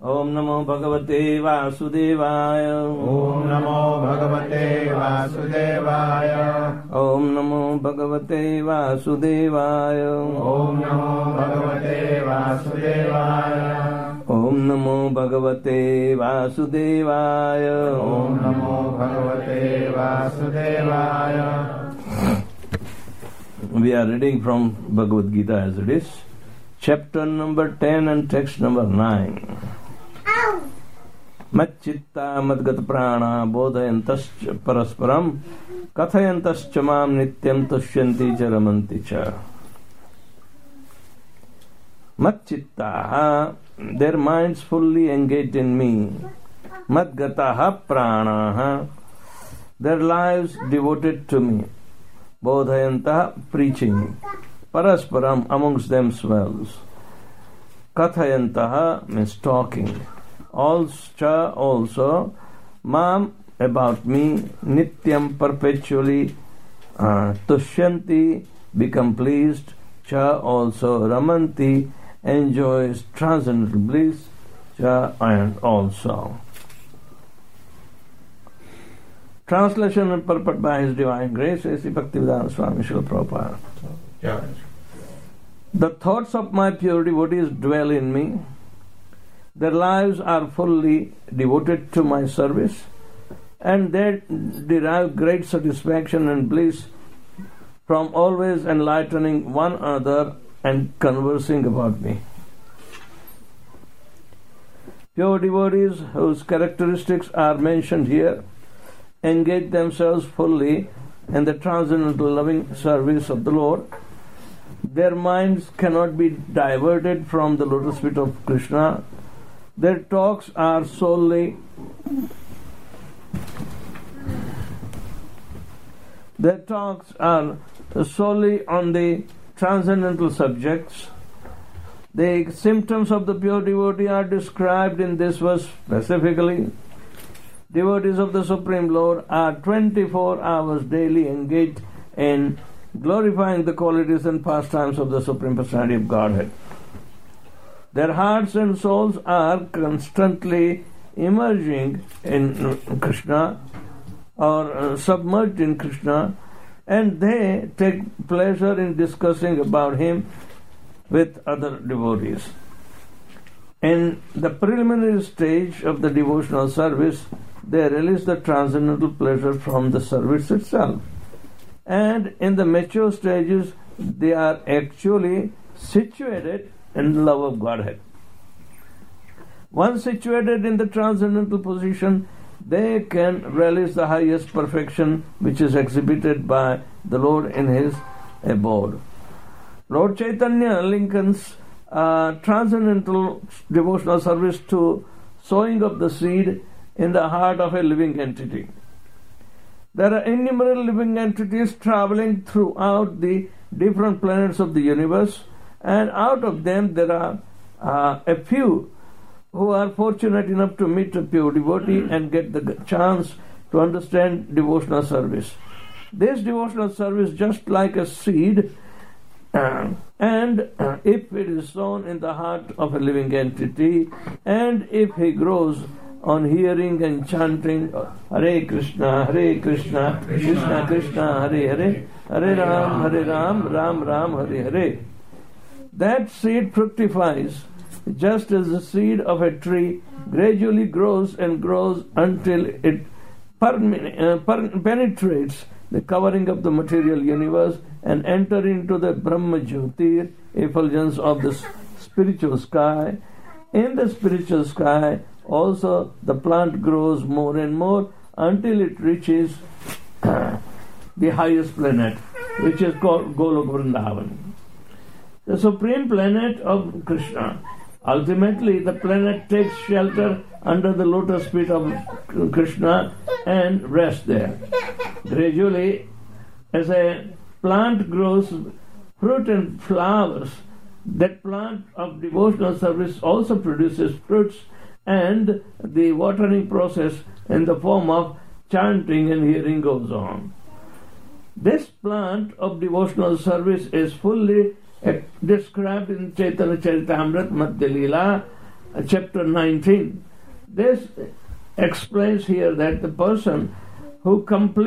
Om Namo Bhagavate Vasudevaya. Om Namo Bhagavate Vasudevaya. Om Namo Bhagavate Vasudevaya. Om Namo Bhagavate Vasudevaya. Om Namo Bhagavate Vasudevaya. Om Namo Bhagavate Vasudevaya. We are reading from Bhagavad Gita as it is, chapter number 10 and text number 9. Macchitta madgat prana bodhayantascha parasparam kathayantascha mam nityam tushyanti cha ramanti cha. Macchitta, their minds fully engaged in me. Madgataha pranaha, their lives devoted to me. Bodhayantaha, preaching. Parasparam, amongst themselves. Kathayantaha means talking. Also, mam, about me, nityam, perpetually, tushyanti, become pleased, cha, also, ramanti, enjoys transcendental bliss, cha, and also. Translation and purport by His Divine Grace, A.C. Bhaktivedanta Swami Srila Prabhupada. Yeah. The thoughts of my pure devotees dwell in me. Their lives are fully devoted to my service, and they derive great satisfaction and bliss from always enlightening one another and conversing about me. Pure devotees, whose characteristics are mentioned here, engage themselves fully in the transcendental loving service of the Lord. Their minds cannot be diverted from the lotus feet of Krishna. Their talks are solely on the transcendental subjects. The symptoms of the pure devotee are described in this verse specifically. Devotees of the Supreme Lord are 24 hours daily engaged in glorifying the qualities and pastimes of the Supreme Personality of Godhead. Their hearts and souls are constantly emerging in Krishna or submerged in Krishna, and they take pleasure in discussing about Him with other devotees. In the preliminary stage of the devotional service, they release the transcendental pleasure from the service itself. And in the mature stages, they are actually situated in the love of Godhead. Once situated in the transcendental position, they can realize the highest perfection which is exhibited by the Lord in His abode. Lord Chaitanya linkens transcendental devotional service to sowing of the seed in the heart of a living entity. There are innumerable living entities traveling throughout the different planets of the universe, and out of them there are a few who are fortunate enough to meet a pure devotee and get the chance to understand devotional service. This devotional service, just like a seed, and if it is sown in the heart of a living entity, and if he grows on hearing and chanting Hare Krishna, Krishna Krishna, Hare Hare, Hare Ram, Ram Ram, Hare Hare, that seed fructifies just as the seed of a tree gradually grows and grows until it penetrates the covering of the material universe and enter into the Brahma Jyotir effulgence of the spiritual sky. In the spiritual sky also the plant grows more and more until it reaches the highest planet, which is called Golok Vrindavan, the supreme planet of Krishna. Ultimately, the planet takes shelter under the lotus feet of Krishna and rests there. Gradually, as a plant grows fruit and flowers, that plant of devotional service also produces fruits, and the watering process in the form of chanting and hearing goes on. This plant of devotional service is fully described in Chaitanya Charitamrita Madhya Leela chapter 19. This explains here that the person who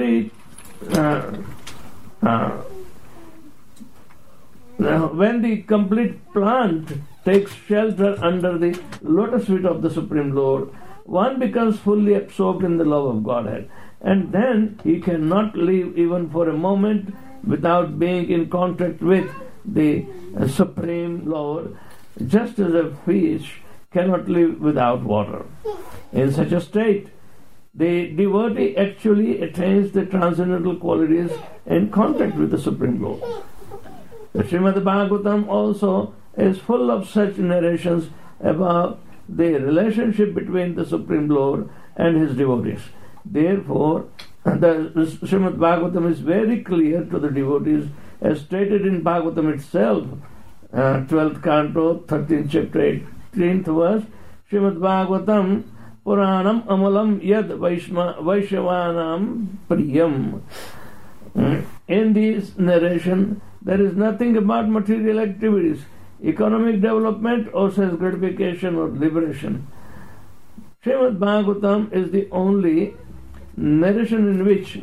when the complete plant takes shelter under the lotus feet of the Supreme Lord, one becomes fully absorbed in the love of Godhead. And then he cannot live even for a moment without being in contact with the Supreme Lord, just as a fish cannot live without water. In such a state, the devotee actually attains the transcendental qualities in contact with the Supreme Lord. The Srimad Bhagavatam also is full of such narrations about the relationship between the Supreme Lord and his devotees. Therefore, the Srimad Bhagavatam is very clear to the devotees, as stated in Bhagavatam itself, 12th canto, 13th chapter, 18th verse. Srimad Bhagavatam Puranam Amalam Yad Vaishyavanam Priyam. In this narration, there is nothing about material activities, economic development, or sense gratification or liberation. Srimad Bhagavatam is the only narration in which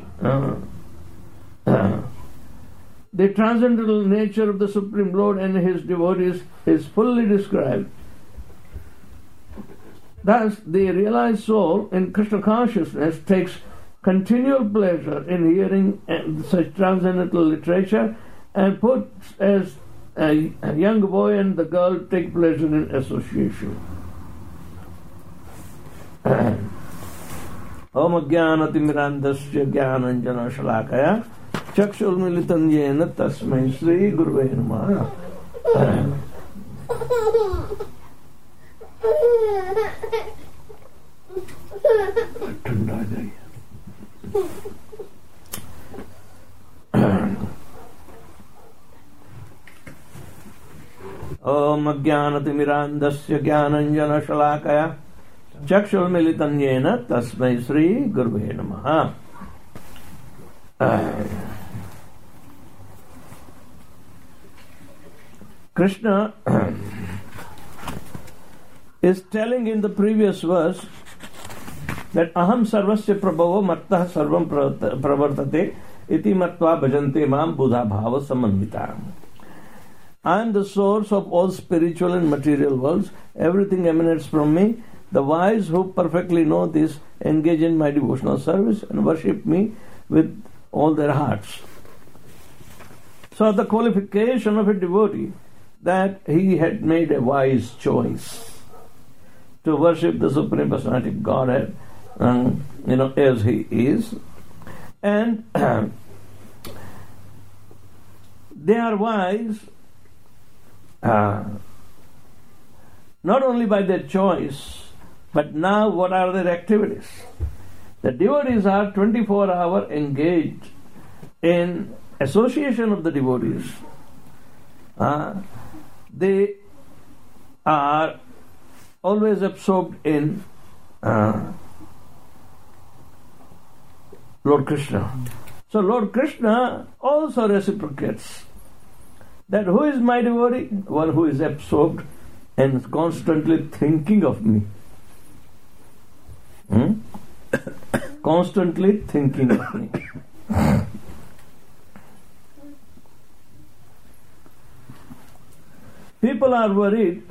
the transcendental nature of the Supreme Lord and his devotees is fully described. Thus, the realized soul in Krishna consciousness takes continual pleasure in hearing such transcendental literature, and puts as a young boy and the girl take pleasure in association. Om Jnanatimmirandasya Jnananjana Shalakaya Chakshurmilitam Yena Tasmai Sri Guruve Namaha. Om Jnanatimmirandasya Jnananjana Shalakaya Chakshurmilitam Yena Tasmai Sri Guruve Namaha. Krishna is telling in the previous verse that Aham Sarvasya Prabhavo Mattah Sarvam Pravartate Iti Mattva Bhajante Mam Buddha Bhava Samanvita. I am the source of all spiritual and material worlds. Everything emanates from me. The wise who perfectly know this engage in my devotional service and worship me with all their hearts. So the qualification of a devotee, that he had made a wise choice to worship the Supreme Personality of Godhead, as he is. And they are wise not only by their choice, but now what are their activities? The devotees are 24-hour engaged in association of the devotees. They are always absorbed in Lord Krishna. So Lord Krishna also reciprocates that who is my devotee? One who is absorbed and constantly thinking of me. Constantly thinking of me. People are worried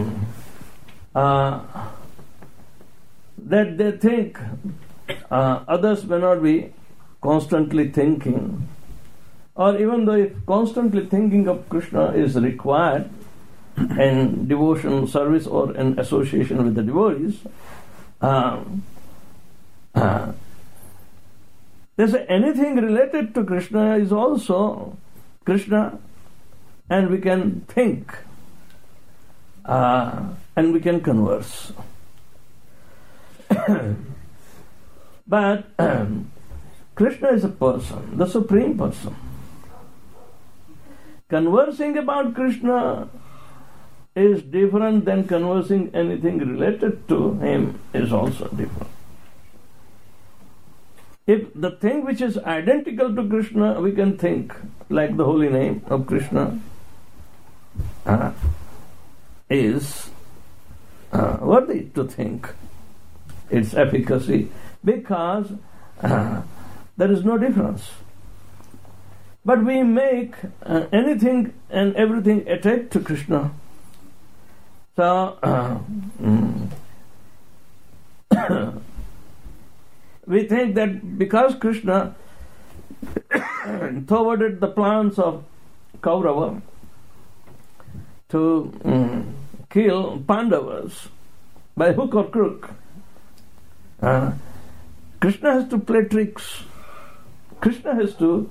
that they think others may not be constantly thinking, or even though if constantly thinking of Krishna is required in devotional service or in association with the devotees, there's anything related to Krishna is also Krishna, and we can think and we can converse. But Krishna is a person, the Supreme Person. Conversing about Krishna is different than conversing anything related to him is also different. If the thing which is identical to Krishna we can think, like the holy name of Krishna is worthy to think its efficacy, because there is no difference. But we make anything and everything attached to Krishna. So we think that because Krishna thwarted the plans of Kaurava to kill Pandavas by hook or crook, Krishna has to play tricks. Krishna has to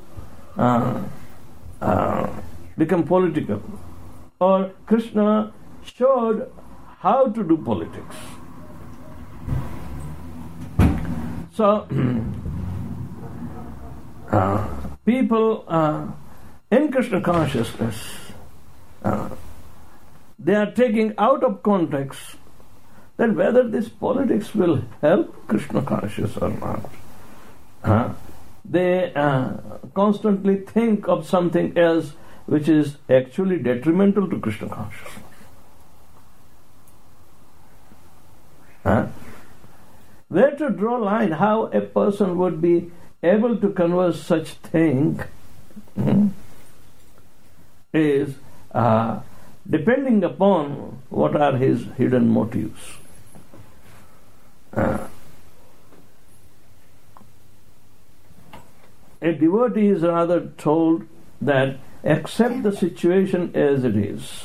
become political. Or Krishna showed how to do politics. So, people in Krishna consciousness, they are taking out of context that whether this politics will help Krishna consciousness or not. They constantly think of something else which is actually detrimental to Krishna consciousness. Where to draw a line, how a person would be able to converse such thing is depending upon what are his hidden motives. A devotee is rather told that accept the situation as it is.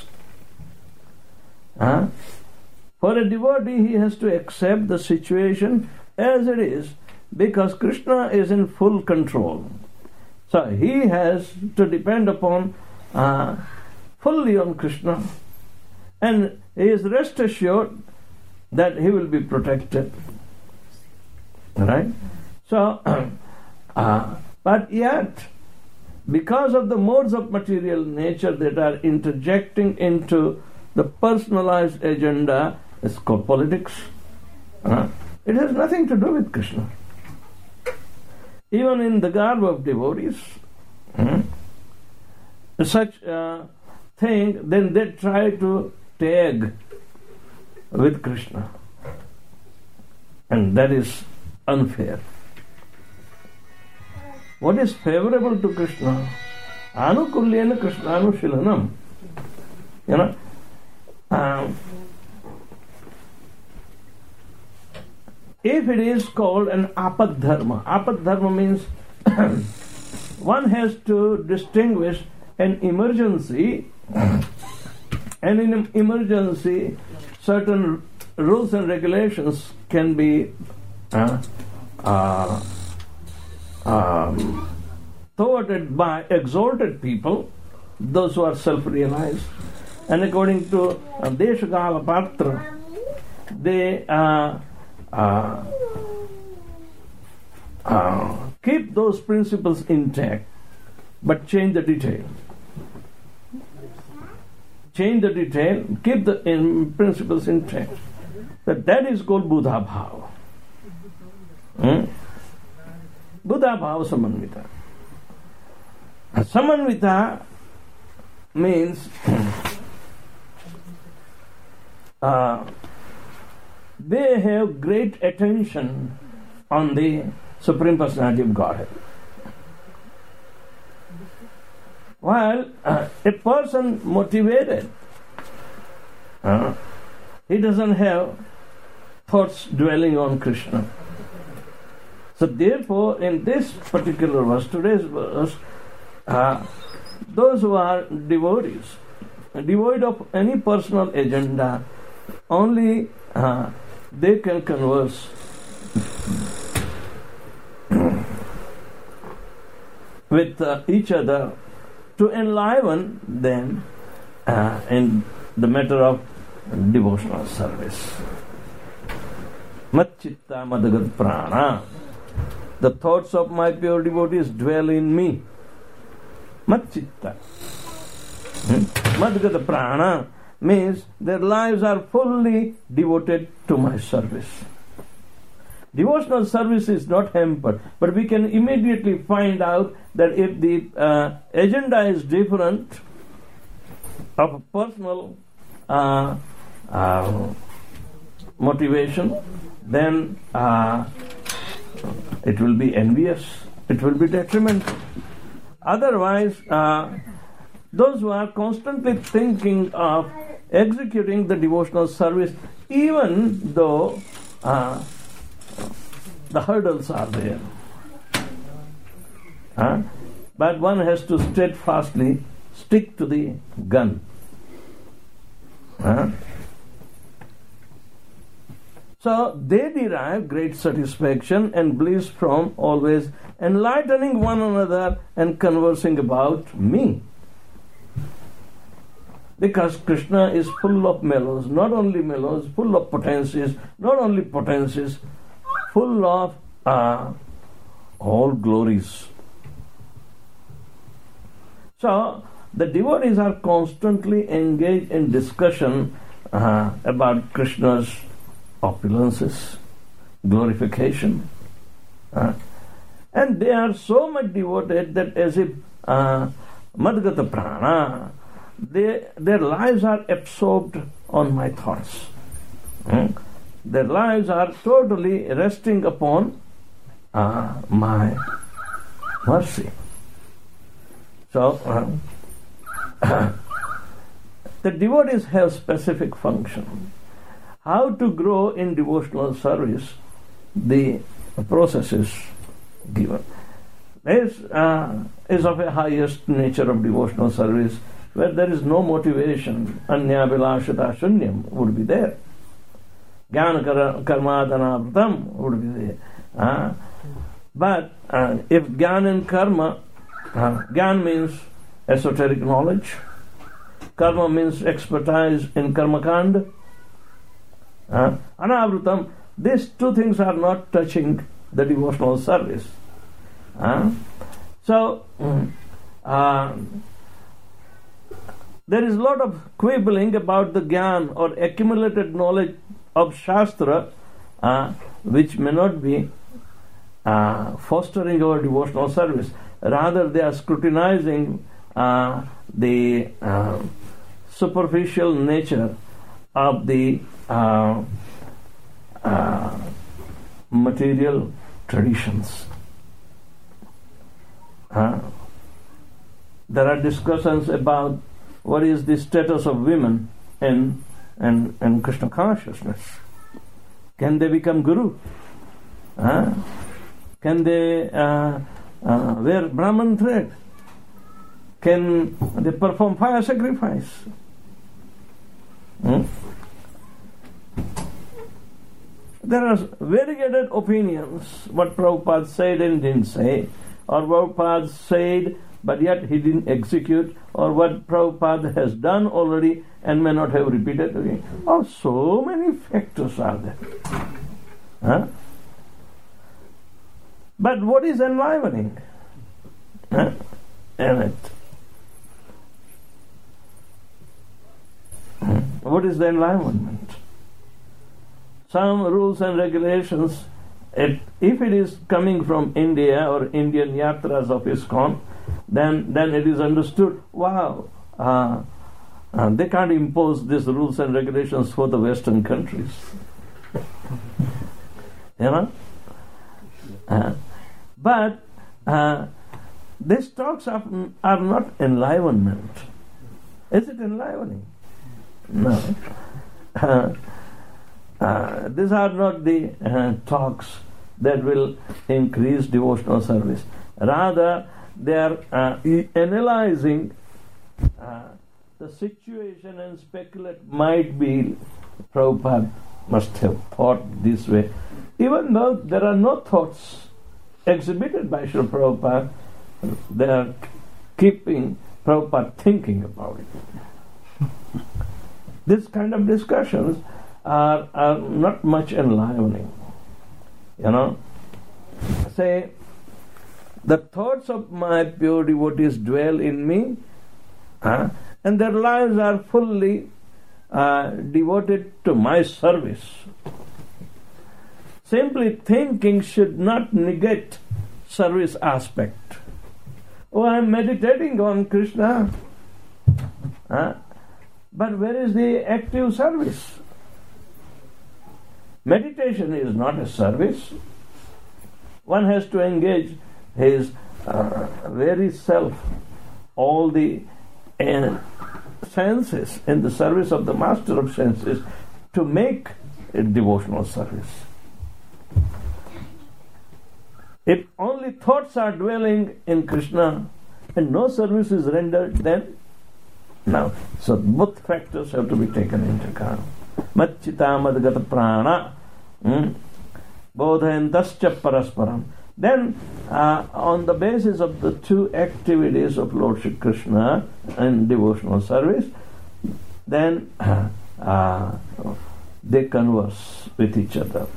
For a devotee, he has to accept the situation as it is, because Krishna is in full control. So he has to depend upon fully on Krishna, and he is rest assured that he will be protected. Right? So, but yet, because of the modes of material nature that are interjecting into the personalized agenda, it's called politics. It has nothing to do with Krishna. Even in the garb of devotees, such thing, then they try to tag with Krishna. And that is unfair. What is favorable to Krishna? Anukulyena Krishnanushilanam. You know, if it is called an apad dharma means one has to distinguish an emergency, and in an emergency certain rules and regulations can be thwarted by exalted people, those who are self-realized, and according to Deshagala Patra, they keep those principles intact, but change the detail. Change the detail, keep the principles intact. That is called Buddha Bhava. Buddha Bhava Samanvita. Samanvita means they have great attention on the Supreme Personality of Godhead. While a person motivated, he doesn't have thoughts dwelling on Krishna. So therefore, in this particular verse, today's verse, those who are devotees, devoid of any personal agenda, only they can converse with each other to enliven them in the matter of devotional service. Matchitta madagad prana. The thoughts of my pure devotees dwell in me. Matchitta. Madagad prana means their lives are fully devoted to my service. Devotional service is not hampered, but we can immediately find out that if the agenda is different of a personal motivation, then it will be envious, it will be detrimental. Otherwise, those who are constantly thinking of executing the devotional service, even though the hurdles are there, but one has to steadfastly stick to the gun. So they derive great satisfaction and bliss from always enlightening one another and conversing about me. Because Krishna is full of mellows, not only mellows, full of potencies, not only potencies, full of all glories. So the devotees are constantly engaged in discussion about Krishna's opulences, glorification. And they are so much devoted that as if Madgata Prana, their lives are absorbed on my thoughts. Their lives are totally resting upon my mercy. So, the devotees have specific function. How to grow in devotional service, the process is given. This is of a highest nature of devotional service, where there is no motivation. Anya vilashata shunyam would be there. Jnana karmadana vratam would be there. But if jnana and karma, jnana means esoteric knowledge, karma means expertise in karma kanda, anavrutam, these two things are not touching the devotional service. So there is a lot of quibbling about the jnana or accumulated knowledge of Shastra, which may not be fostering our devotional service. Rather, they are scrutinizing the superficial nature of the material traditions. There are discussions about what is the status of women in Krishna consciousness. Can they become guru? Can they wear Brahman thread? Can they perform fire sacrifice? There are variegated opinions, what Prabhupada said and didn't say, or Prabhupada said but yet he didn't execute, or what Prabhupada has done already and may not have repeated again. Oh, so many factors are there. But what is enlivening in it? What is the enlivenment? Some rules and regulations, if it is coming from India or Indian yatras of ISKCON, then it is understood, wow, they can't impose these rules and regulations for the Western countries. You know? But these talks are not enlivenment. Is it enlivening? No. These are not the talks that will increase devotional service. Rather, they are analyzing the situation and speculate, might be Prabhupada must have thought this way. Even though there are no thoughts exhibited by Srila Prabhupada, they are keeping Prabhupada thinking about it. This kind of discussions are not much enlivening. You know, say, the thoughts of my pure devotees dwell in me, and their lives are fully devoted to my service. Simply thinking should not negate service aspect. Oh, I am meditating on Krishna. But where is the active service? Meditation is not a service. One has to engage his very self, all the senses in the service of the master of senses to make a devotional service. If only thoughts are dwelling in Krishna and no service is rendered, then no. So both factors have to be taken into account. Machita madgata prana bodhayantascha parasparam. Then on the basis of the two activities of Lord Shri Krishna and devotional service, then they converse with each other.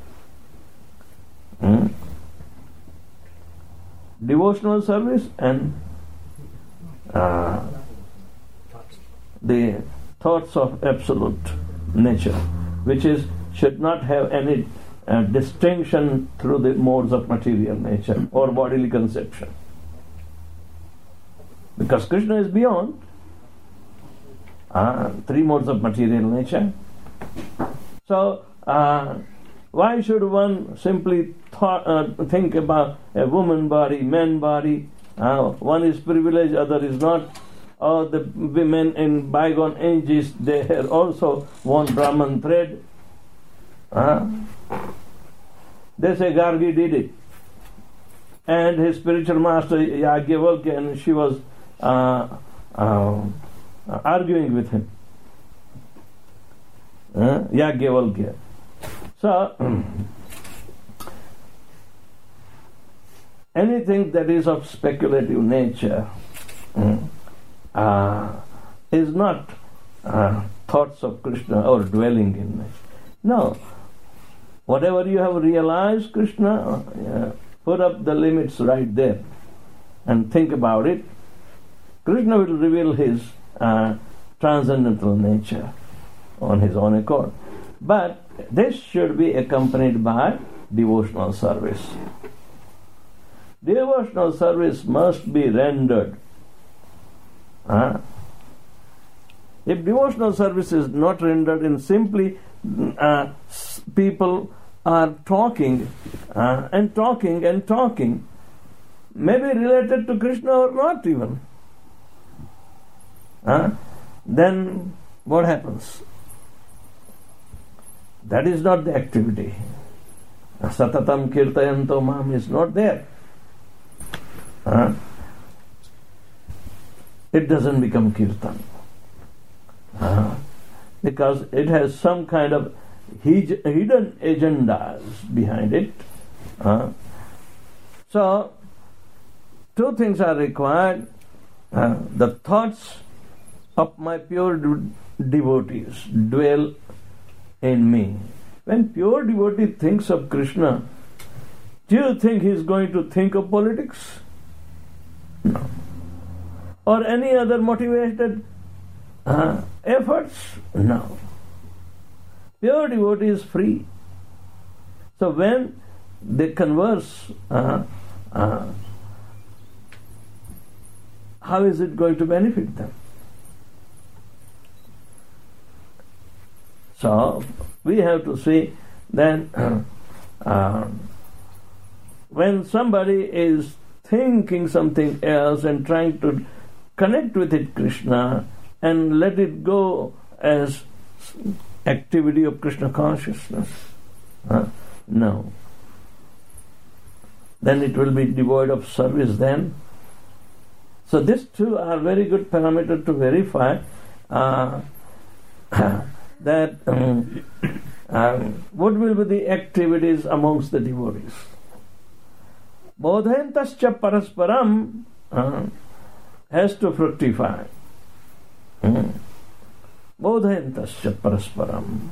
Devotional service and the thoughts of absolute nature, which should not have any distinction through the modes of material nature or bodily conception. Because Krishna is beyond three modes of material nature. So why should one simply think about a woman body, man body? One is privileged, other is not. Or the women in bygone ages, they had also worn Brahman thread. They say Gargi did it. And his spiritual master Yagyavalkya, and she was arguing with him. Yagyavalkya. So, anything that is of speculative nature is not thoughts of Krishna or dwelling in it. No. Whatever you have realized, Krishna, put up the limits right there and think about it. Krishna will reveal his transcendental nature on his own accord. But this should be accompanied by devotional service. Devotional service must be rendered. If devotional service is not rendered in simply people are talking and talking and talking, maybe related to Krishna or not even, then what happens? That is not the activity. Satatam kirtayanto mam is not there. It doesn't become kirtan. Because it has some kind of hidden agendas behind it. So, two things are required. The thoughts of my pure devotees dwell in me. When pure devotee thinks of Krishna, do you think he is going to think of politics? No. Or any other motivated efforts? No. Pure devotee is free. So when they converse, how is it going to benefit them? So we have to see that when somebody is thinking something else and trying to connect with it Krishna and let it go as activity of Krishna consciousness, no. Then it will be devoid of service then. So these two are very good parameters to verify that what will be the activities amongst the devotees. Bodhayantascha parasparam has to fructify. Bodhayantascha parasparam.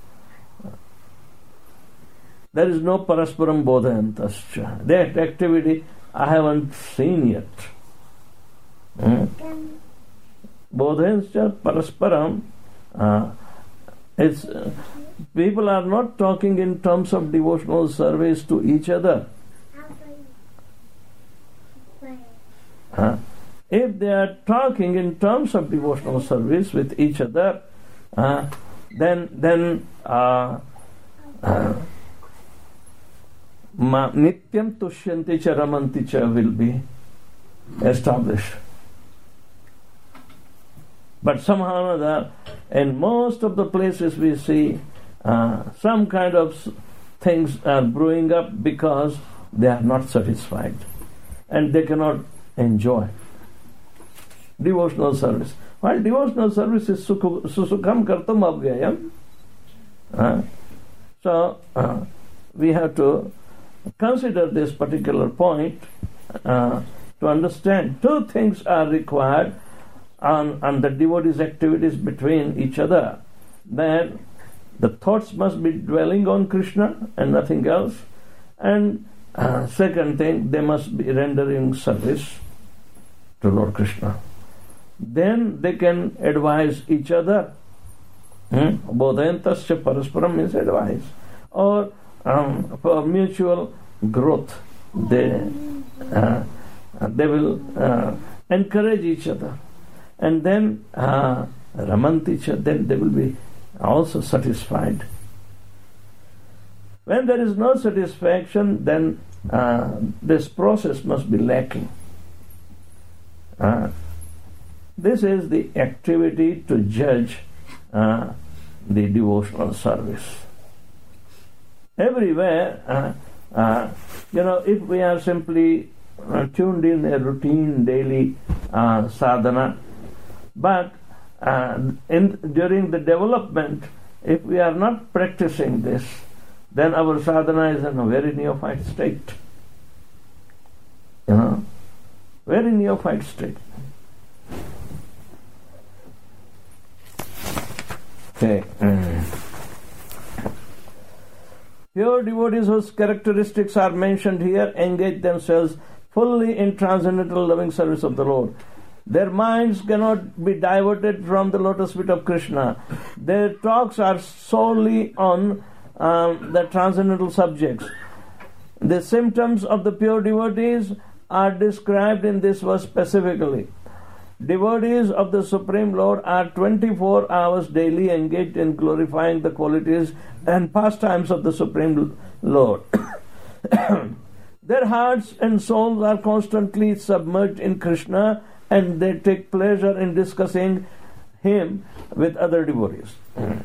There is no parasparam bodhayantascha. That activity I haven't seen yet. Bodhayantascha parasparam is people are not talking in terms of devotional service to each other. If they are talking in terms of devotional service with each other, then Nityam Tushyanti Cha Ramanti Cha will be established. But somehow or other, in most of the places we see some kind of things are brewing up because they are not satisfied and they cannot enjoy devotional service. While devotional service is susukham kartam abhyayam, so we have to consider this particular point to understand two things are required on the devotees' activities between each other. That the thoughts must be dwelling on Krishna and nothing else, and second thing, they must be rendering service to Lord Krishna. Then they can advise each other. Bodhayantasya parasparam means advice, or for mutual growth. They will encourage each other, and then ramanticha. Then they will be also satisfied. When there is no satisfaction, then this process must be lacking. This is the activity to judge the devotional service. Everywhere, if we are simply tuned in a routine daily sadhana, but during the development, if we are not practicing this, then our sadhana is in a very neophyte state. Very neophyte state. Okay. Pure devotees whose characteristics are mentioned here engage themselves fully in transcendental loving service of the Lord. Their minds cannot be diverted from the lotus feet of Krishna. Their talks are solely on the transcendental subjects. The symptoms of the pure devotees are described in this verse specifically. Devotees of the Supreme Lord are 24 hours daily engaged in glorifying the qualities and pastimes of the Supreme Lord. Their hearts and souls are constantly submerged in Krishna, and they take pleasure in discussing Him with other devotees.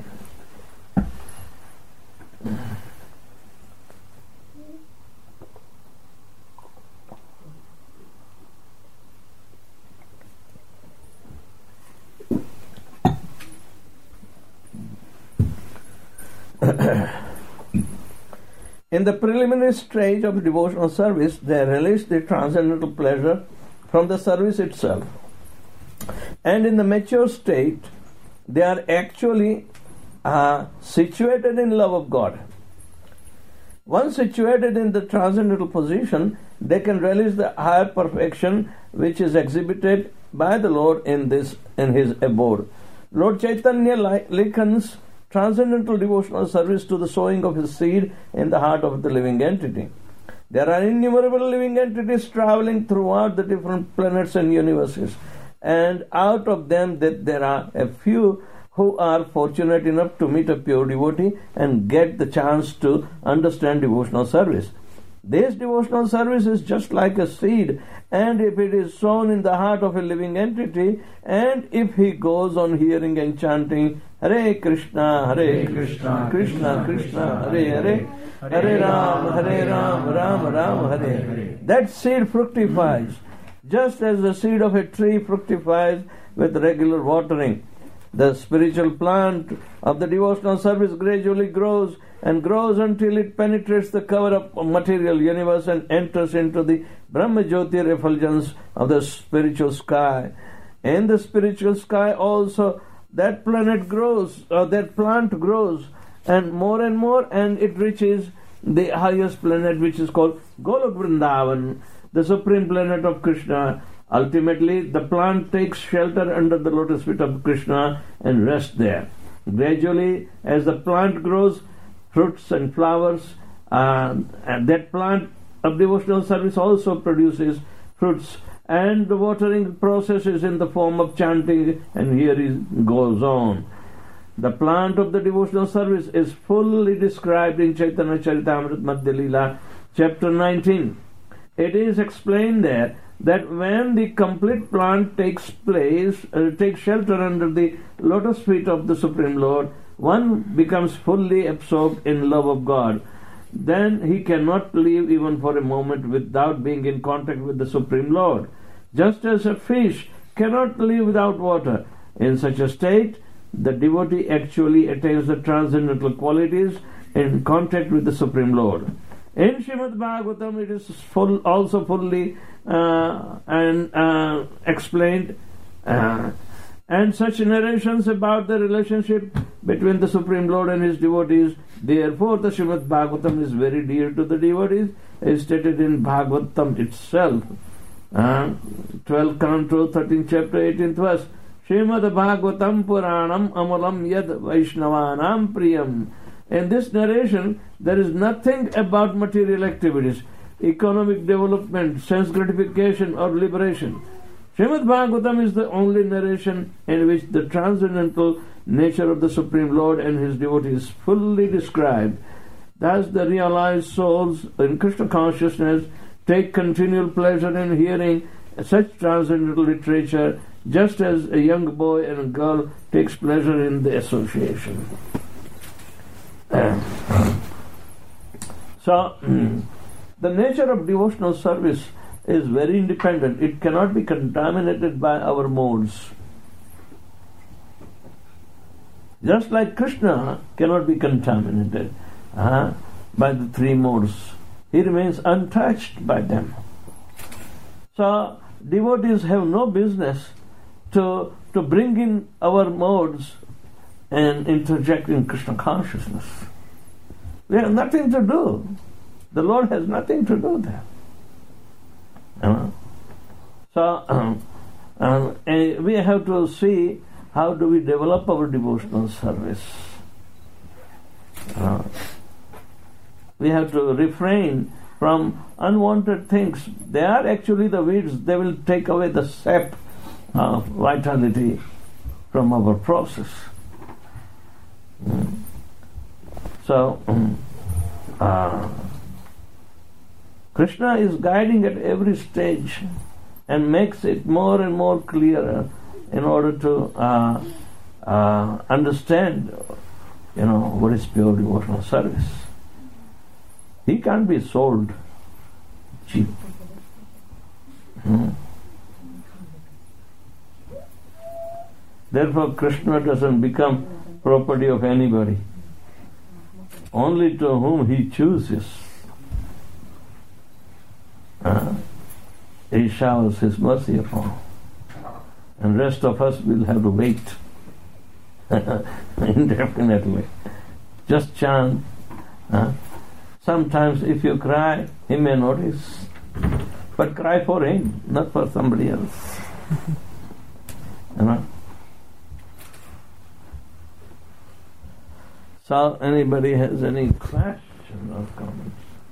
In the preliminary stage of devotional service, they relish the transcendental pleasure from the service itself. And in the mature state, they are actually situated in love of God. Once situated in the transcendental position, they can relish the higher perfection which is exhibited by the Lord in His abode. Lord Chaitanya likens transcendental devotional service to the sowing of His seed in the heart of the living entity. There are innumerable living entities traveling throughout the different planets and universes, and out of them there are a few who are fortunate enough to meet a pure devotee and get the chance to understand devotional service. This devotional service is just like a seed, and if it is sown in the heart of a living entity, and if he goes on hearing and chanting Hare Krishna, Krishna Krishna, Hare Hare, Hare Ram, Ram Ram, Hare Hare, that seed fructifies, just as the seed of a tree fructifies with regular watering. The spiritual plant of the devotional service gradually grows and grows until it penetrates the cover of material universe and enters into the Brahma Jyoti refulgence of the spiritual sky. In the spiritual sky also, that plant grows, and more, and it reaches the highest planet, which is called Golok Vrindavan, the supreme planet of Krishna. Ultimately, the plant takes shelter under the lotus feet of Krishna and rests there. Gradually, as the plant grows, fruits and flowers, and that plant of devotional service also produces fruits, and the watering process is in the form of chanting, and here it goes on. The plant of the devotional service is fully described in Chaitanya Charitamrita Madhya Leela, chapter 19. It is explained there that when the complete plant takes shelter under the lotus feet of the Supreme Lord, one becomes fully absorbed in love of God. Then he cannot live even for a moment without being in contact with the Supreme Lord. Just as a fish cannot live without water, in such a state, the devotee actually attains the transcendental qualities in contact with the Supreme Lord. In Srimad Bhagavatam, it is also fully explained, and such narrations about the relationship between the Supreme Lord and His devotees. Therefore, the Srimad Bhagavatam is very dear to the devotees, is stated in Bhagavatam itself. 12 Canto, 13th chapter, 18th verse. Srimad Bhagavatam Puranam Amalam Yad Vaishnavanam Priyam. In this narration, there is nothing about material activities, economic development, sense gratification, or liberation. Srimad Bhagavatam is the only narration in which the transcendental nature of the Supreme Lord and His devotees is fully described. Thus, the realized souls in Krishna consciousness take continual pleasure in hearing such transcendental literature, just as a young boy and a girl takes pleasure in the association. So, the nature of devotional service is very independent. It cannot be contaminated by our modes. Just like Krishna cannot be contaminated by the three modes. He remains untouched by them. So, devotees have no business to bring in our modes and interject in Krishna consciousness. We have nothing to do. The Lord has nothing to do there. So, we have to see how do we develop our devotional service. We have to refrain from unwanted things. They are actually the weeds. They will take away the sap of vitality from our process. So, Krishna is guiding at every stage and makes it more and more clearer in order to understand, what is pure devotional service. He can't be sold cheap. Therefore, Krishna doesn't become property of anybody. Only to whom He chooses. He showers His mercy upon. And rest of us will have to wait indefinitely. Just chant. Sometimes if you cry, He may notice. But cry for Him, not for somebody else. So, anybody has any question or comments?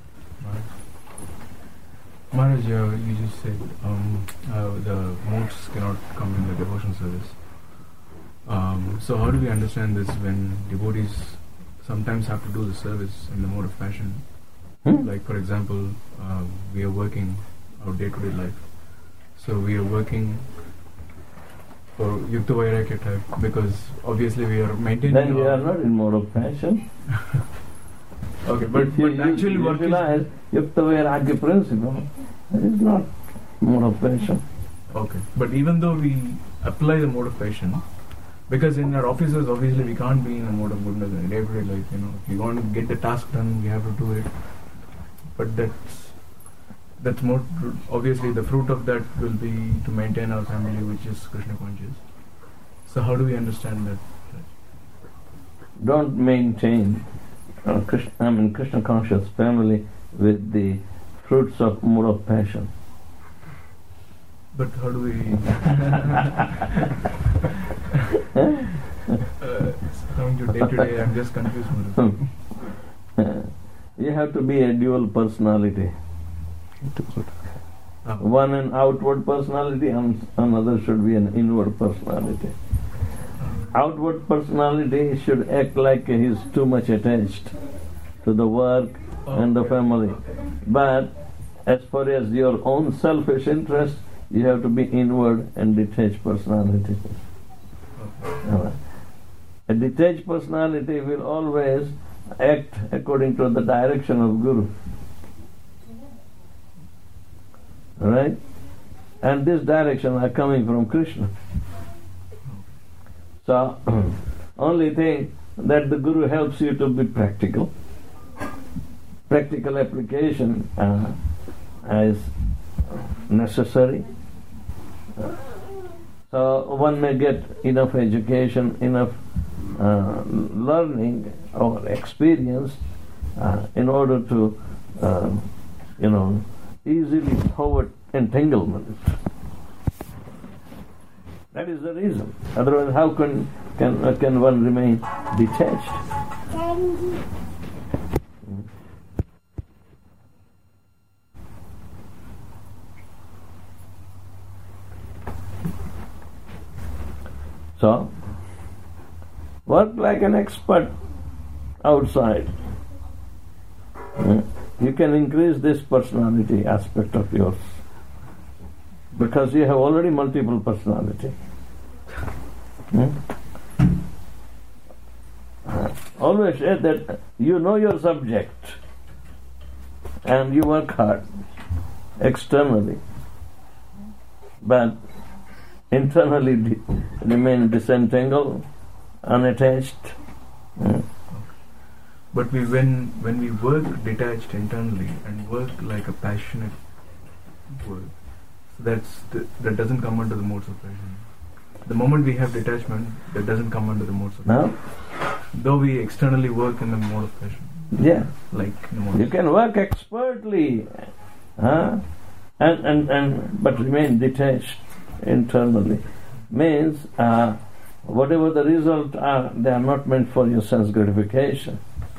Maharaj, you just said the modes cannot come in the devotional service. So how do we understand this when devotees sometimes have to do the service in the mode of passion? Like, for example, we are working our day-to-day life. So we are working for Yukta Vairagya type because obviously we are maintaining... Then we are not in mode of passion. Okay, but actually what is... Yukta Vairagya principle is not mode of passion. Okay, but even though we apply the mode of passion, because in our offices obviously we can't be in a mode of goodness in day-to-day life, If we want to get the task done, we have to do it. But that's more, obviously the fruit of that will be to maintain our family, which is Krishna conscious. So how do we understand that? Don't maintain Krishna conscious family with the fruits of mode of passion. But how do we... coming to day-to-day, I'm just confused. You have to be a dual personality. One an outward personality and another should be an inward personality. outward personality should act like he's too much attached to the work and the family. But as far as your own selfish interest, you have to be inward and detached personality. A detached personality will always act according to the direction of Guru. Right? And this direction are coming from Krishna. So, only thing that the Guru helps you to be practical. Practical application is necessary. So one may get enough education, enough learning or experience in order to, easily forward entanglement. That is the reason. Otherwise, how can one remain detached? So, work like an expert outside. You can increase this personality aspect of yours because you have already multiple personality. Always say that you know your subject and you work hard externally, but internally remain disentangled, unattached. But when we work detached internally and work like a passionate work, that doesn't come under the modes of passion. The moment we have detachment, that doesn't come under the modes of passion. Though we externally work in the mode of passion. Yeah. Like in the mode you can work expertly, and but remain detached internally. Means whatever the result are, they are not meant for your sense gratification.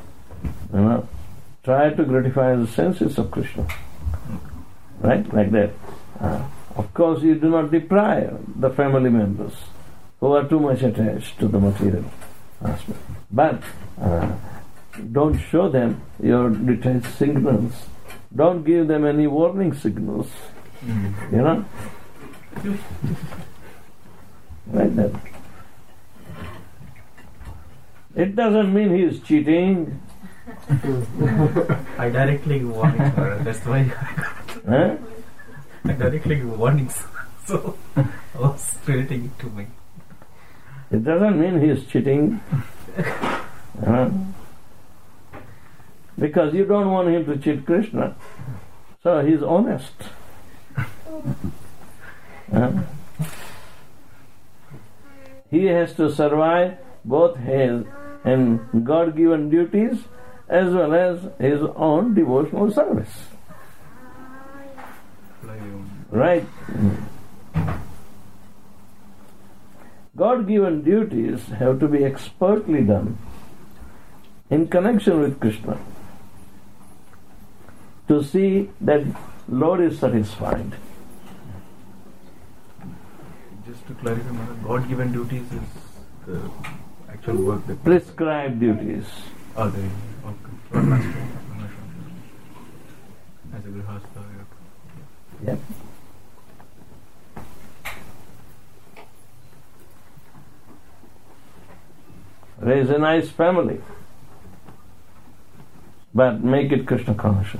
Try to gratify the senses of Krishna. Right? Like that. Of course, you do not deprive the family members who are too much attached to the material aspect. But don't show them your detached signals. Don't give them any warning signals. Like that. It doesn't mean he is cheating. I directly give warnings, that's why I directly give warnings. So I was relating it to me. It doesn't mean he is cheating. Because you don't want him to cheat Krishna. So he is honest. He has to survive both his and God-given duties as well as his own devotional service. Right? God-given duties have to be expertly done in connection with Krishna to see that Lord is satisfied. Just to clarify, God-given duties is the actual work that prescribed duties. Are they? Okay. As a grihastha. Yep. Raise a nice family, but make it Krishna conscious.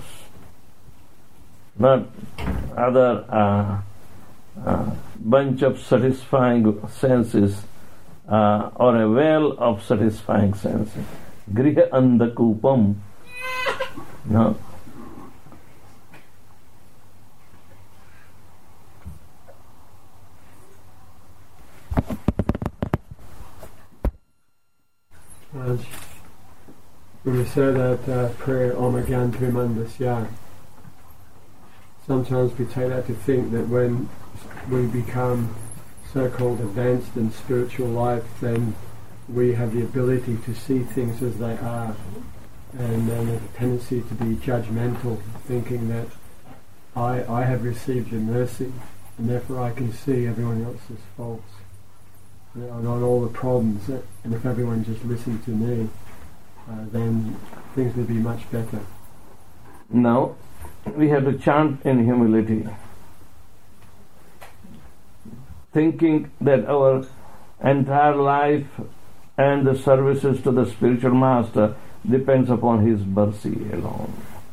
Not other bunch of satisfying senses or a well of satisfying senses. Griha andakupam. No. When we say that prayer, Om Agyantam Mandasya, sometimes we take that to think that when we become so-called advanced in spiritual life, then we have the ability to see things as they are, and then there's a tendency to be judgmental, thinking that I have received your mercy, and therefore I can see everyone else's faults. not all the problems. And if everyone just listened to me, then things would be much better. Now, we have to chant in humility, thinking that our entire life and the services to the spiritual master depends upon his mercy alone.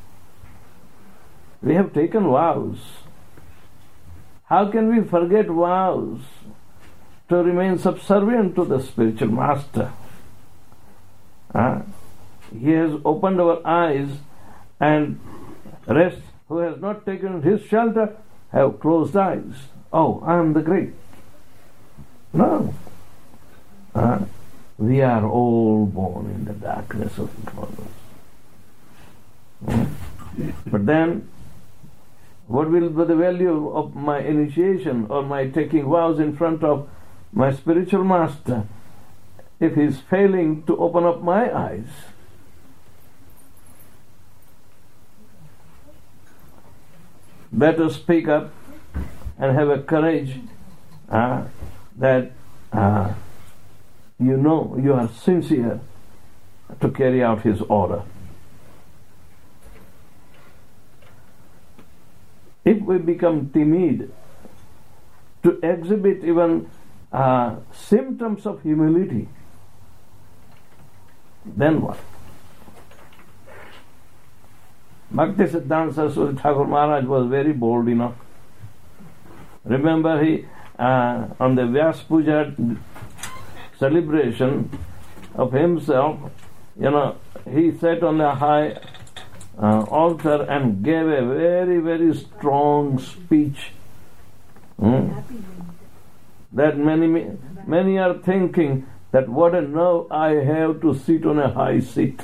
We have taken vows. How can we forget vows to remain subservient to the spiritual master? He has opened our eyes, and rest who has not taken his shelter have closed eyes. Oh, I am the great. No. We are all born in the darkness of ignorance. But then, what will be the value of my initiation or my taking vows in front of my spiritual master if he is failing to open up my eyes? Better speak up and have a courage that you know you are sincere to carry out his order. If we become timid to exhibit even symptoms of humility, then what? Bhakti Siddhanta Saraswati Thakur Maharaj was very bold enough. Remember, he on the Vyas Puja celebration of himself, he sat on a high altar and gave a very, very strong speech. That many are thinking that what a nerve I have to sit on a high seat.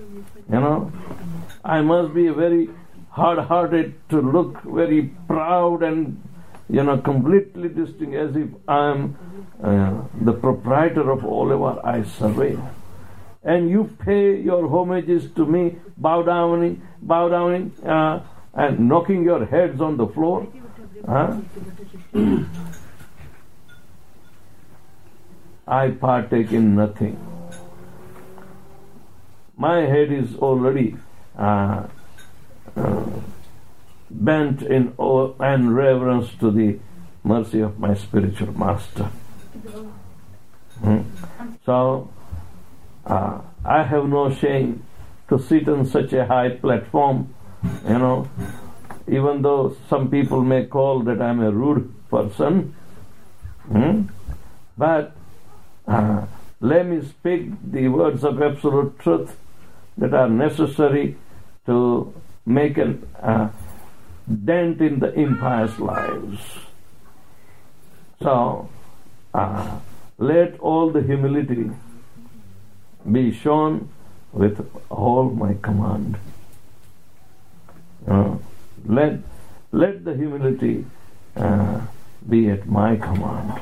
I must be very hard-hearted to look very proud and completely distinct, as if I am the proprietor of all our I survey. And you pay your homages to me, bow down, and knocking your heads on the floor. I partake in nothing. My head is already bent in awe and reverence to the mercy of my spiritual master. So, I have no shame to sit on such a high platform, even though some people may call that I am a rude person. But let me speak the words of absolute truth that are necessary to make a dent in the impious lives. So, let all the humility be shown with all my command. Let the humility be at my command.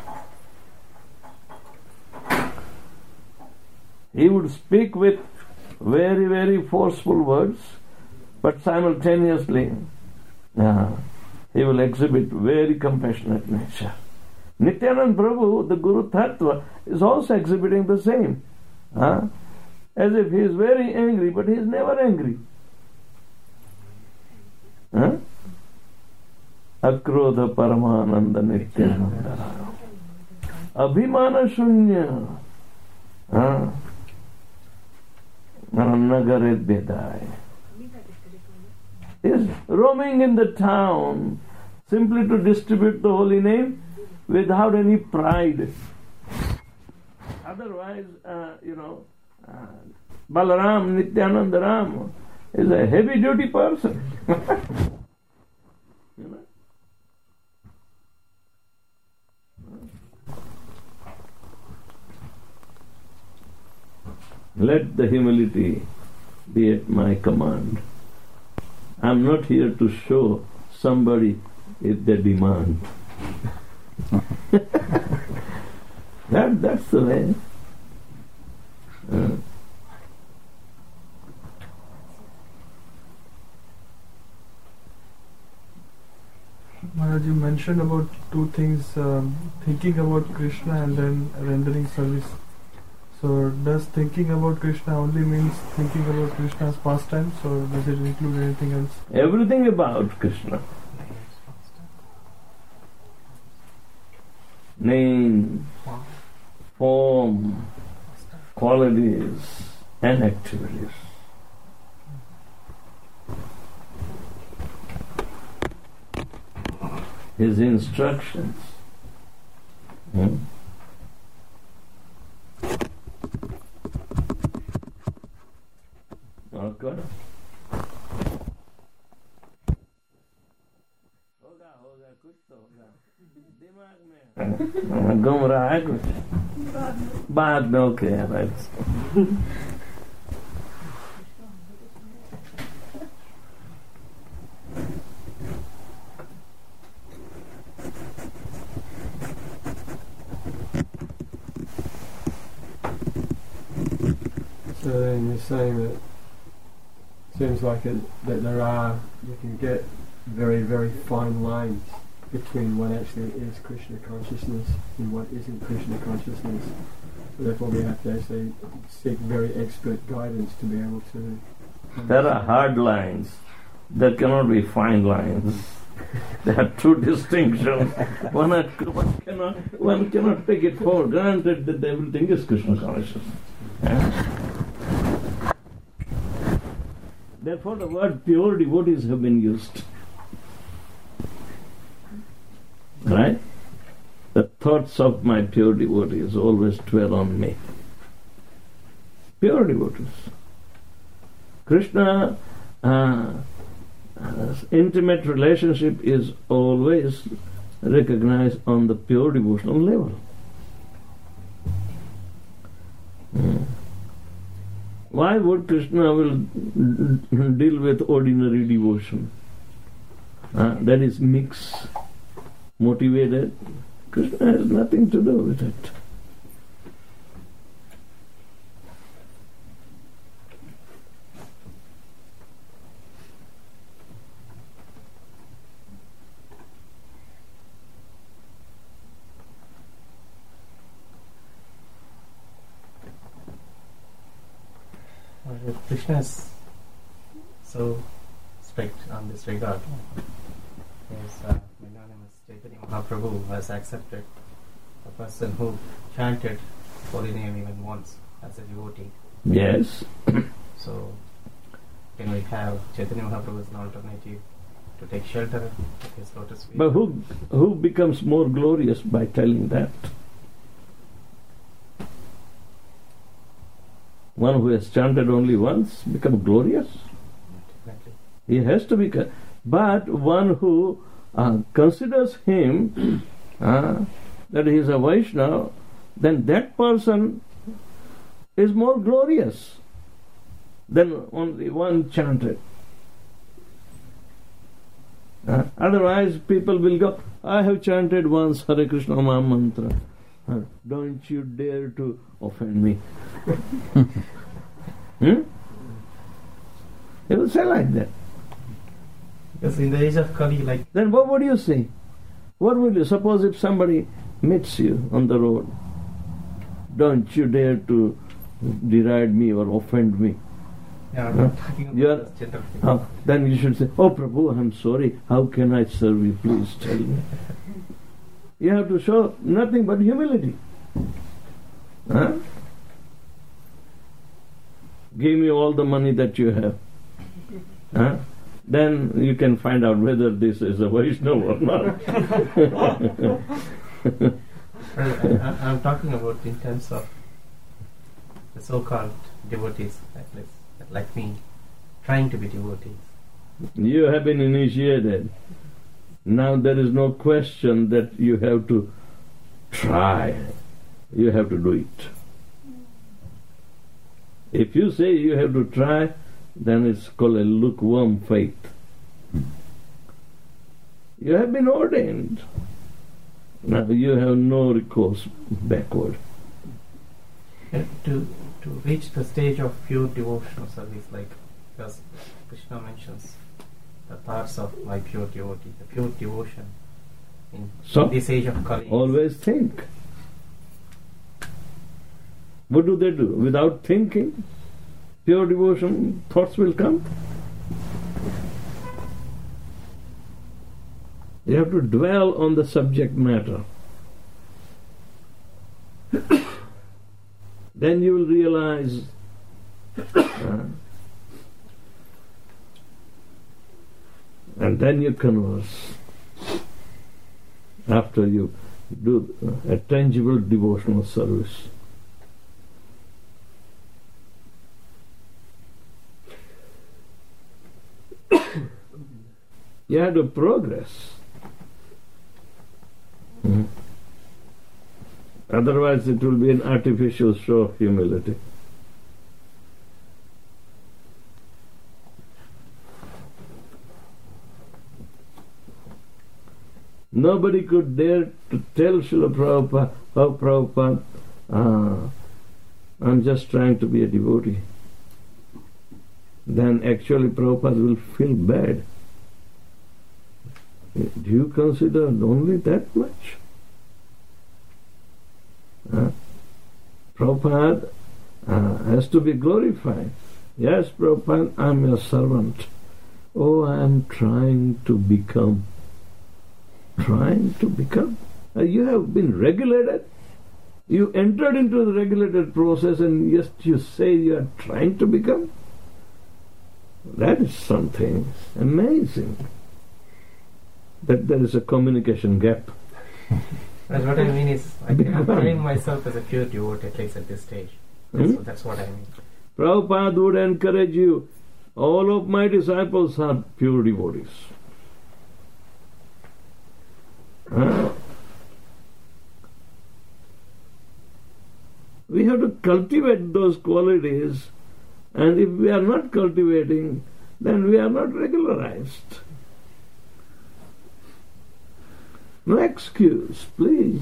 He would speak with very, very forceful words, but simultaneously he will exhibit very compassionate nature. Nityanand Prabhu, the Guru Tattva, is also exhibiting the same. As if he is very angry, but he is never angry. Akrodha Paramananda Nityananda Abhimana Shunya Nagaret Bedai is roaming in the town simply to distribute the holy name without any pride. Otherwise, Balaram, Nityananda Ram is a heavy duty person. Let the humility be at my command. I am not here to show somebody if they demand. That's the way. Maharaj, you mentioned about two things, thinking about Krishna and then rendering service. So does thinking about Krishna only means thinking about Krishna's pastimes, or does it include anything else? Everything about Krishna. Name, form, qualities and activities. His instructions. Okay. होगा कुछ तो होगा दिमाग में घूम रहा है कुछ बाद में okay right So then you're saying that seems like that there are, you can get very, very fine lines between what actually is Krishna consciousness and what isn't Krishna consciousness. So therefore we have to actually seek very expert guidance to be able to... There are hard lines. There cannot be fine lines. There are two distinctions. One cannot take it for granted that everything is Krishna consciousness. Therefore the word pure devotees have been used. Right? The thoughts of my pure devotees always dwell on me. Pure devotees. Krishna, intimate relationship is always recognized on the pure devotional level. Why would Krishna will deal with ordinary devotion? That is mixed, motivated. Krishna has nothing to do with it. Krishna is so strict on this regard. His magnanimous Chaitanya Mahaprabhu has accepted a person who chanted holy name even once as a devotee. Yes. So, can we have Chaitanya Mahaprabhu as an alternative to take shelter of his lotus feet? But who becomes more glorious by telling that? One who has chanted only once become glorious? Definitely. He has to be. But one who considers him that he is a Vaishnava, then that person is more glorious than only one chanted. Otherwise people will go, I have chanted once Hare Krishna Maha Mantra. Don't you dare to offend me. He will say like that. Because in the age of Kali, like... Then what would you say? What would you... Suppose if somebody meets you on the road, don't you dare to deride me or offend me. Yeah, I'm not talking about this gender. Then you should say, oh Prabhu, I'm sorry, how can I serve you? Please tell me. You have to show nothing but humility. Give me all the money that you have. Then you can find out whether this is a Vaishnava or not. I'm talking about in terms of the so-called devotees, like me, trying to be devotees. You have been initiated. Now there is no question that you have to try. You have to do it. If you say you have to try, then it's called a lukewarm faith. You have been ordained. Now you have no recourse backward. To reach the stage of pure devotional service, like because Krishna mentions the thoughts of my pure devotee, the pure devotion in So, this age of Kali. always think. What do they do? Without thinking, pure devotion, thoughts will come. You have to dwell on the subject matter. Then you will realize and then you converse after you do a tangible devotional service. You have to progress. Otherwise it will be an artificial show of humility. Nobody could dare to tell Srila Prabhupada, "Oh Prabhupada, I'm just trying to be a devotee." Then actually Prabhupada will feel bad. Do you consider only that much? Prabhupada has to be glorified. Yes, Prabhupada, I'm your servant. Oh, I'm trying to become. Trying to become? You have been regulated. You entered into the regulated process and yet you say you are trying to become? That is something amazing. That there is a communication gap. That's what I mean is, I'm feeling myself as a pure devotee, at least at this stage. That's what I mean. Prabhupada would encourage you, all of my disciples are pure devotees. We have to cultivate those qualities, and if we are not cultivating, then we are not regularized. No excuse, please.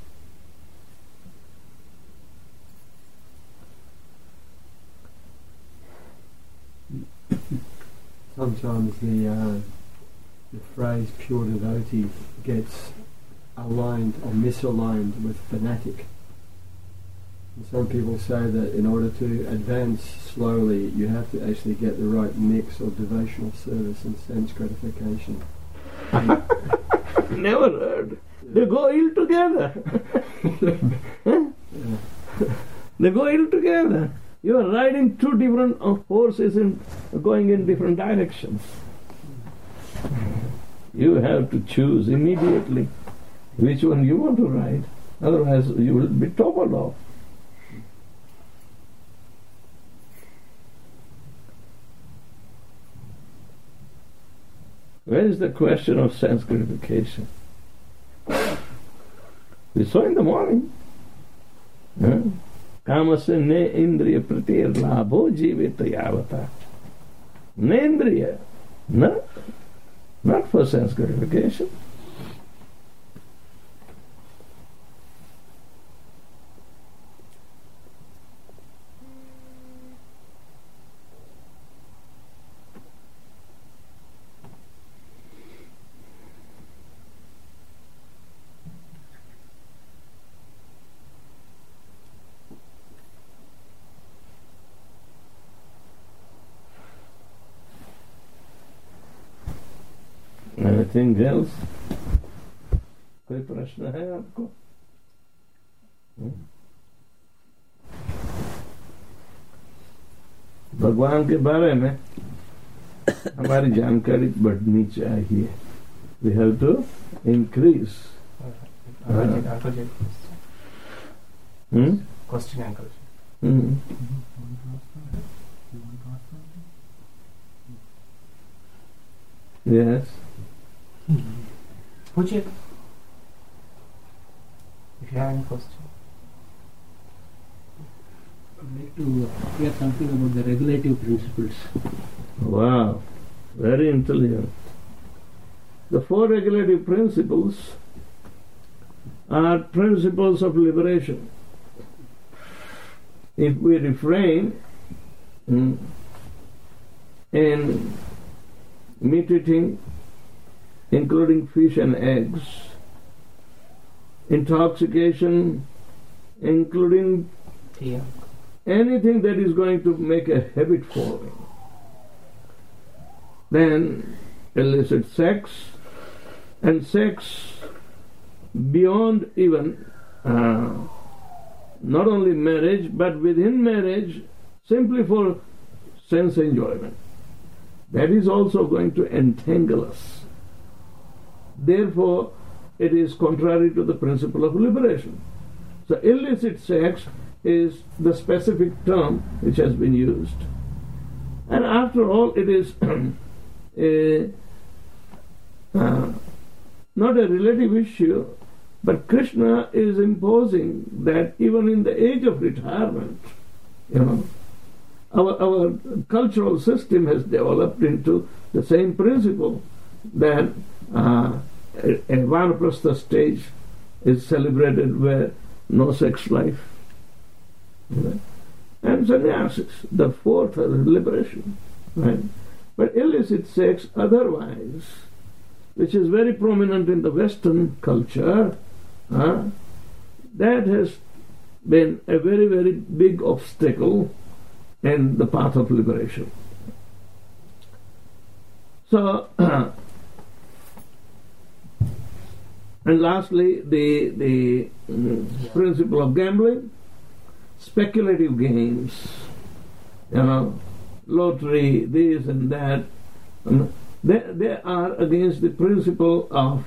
Sometimes the phrase pure devotee gets aligned or misaligned with fanatic. And some people say that in order to advance slowly, you have to actually get the right mix of devotional service and sense gratification. Never heard. They go ill together. They go ill together. You are riding two different horses going in different directions. You have to choose immediately which one you want to ride. Otherwise you will be toppled off. Where is the question of sense gratification? We saw in the morning. Kamasya ne indriya pratir labho jivita yavata. Ne indriya. No. Not for sense gratification. Anything else? कोई प्रश्न है आपको? भगवान के बारे में हमारी जानकारी बढ़नी चाहिए. We have to increase. Question Uncle. Yes. Pujit, if you have any question. I'd like to hear something about the regulative principles. Wow, very intelligent. The four regulative principles are principles of liberation. If we refrain in meat eating, including fish and eggs, intoxication, including Yeah. anything that is going to make a habit forming. Then illicit sex, and sex beyond even not only marriage, but within marriage, simply for sense enjoyment. That is also going to entangle us. Therefore, it is contrary to the principle of liberation. So illicit sex is the specific term which has been used. And after all, it is not a relative issue, but Krishna is imposing that even in the age of retirement, our cultural system has developed into the same principle that a vanaprastha stage is celebrated where no sex life. And sannyasis, the fourth liberation. Right? But illicit sex otherwise, which is very prominent in the Western culture, that has been a very, very big obstacle in the path of liberation. So, and lastly, the principle of gambling, speculative games, lottery, this and that, they are against the principle of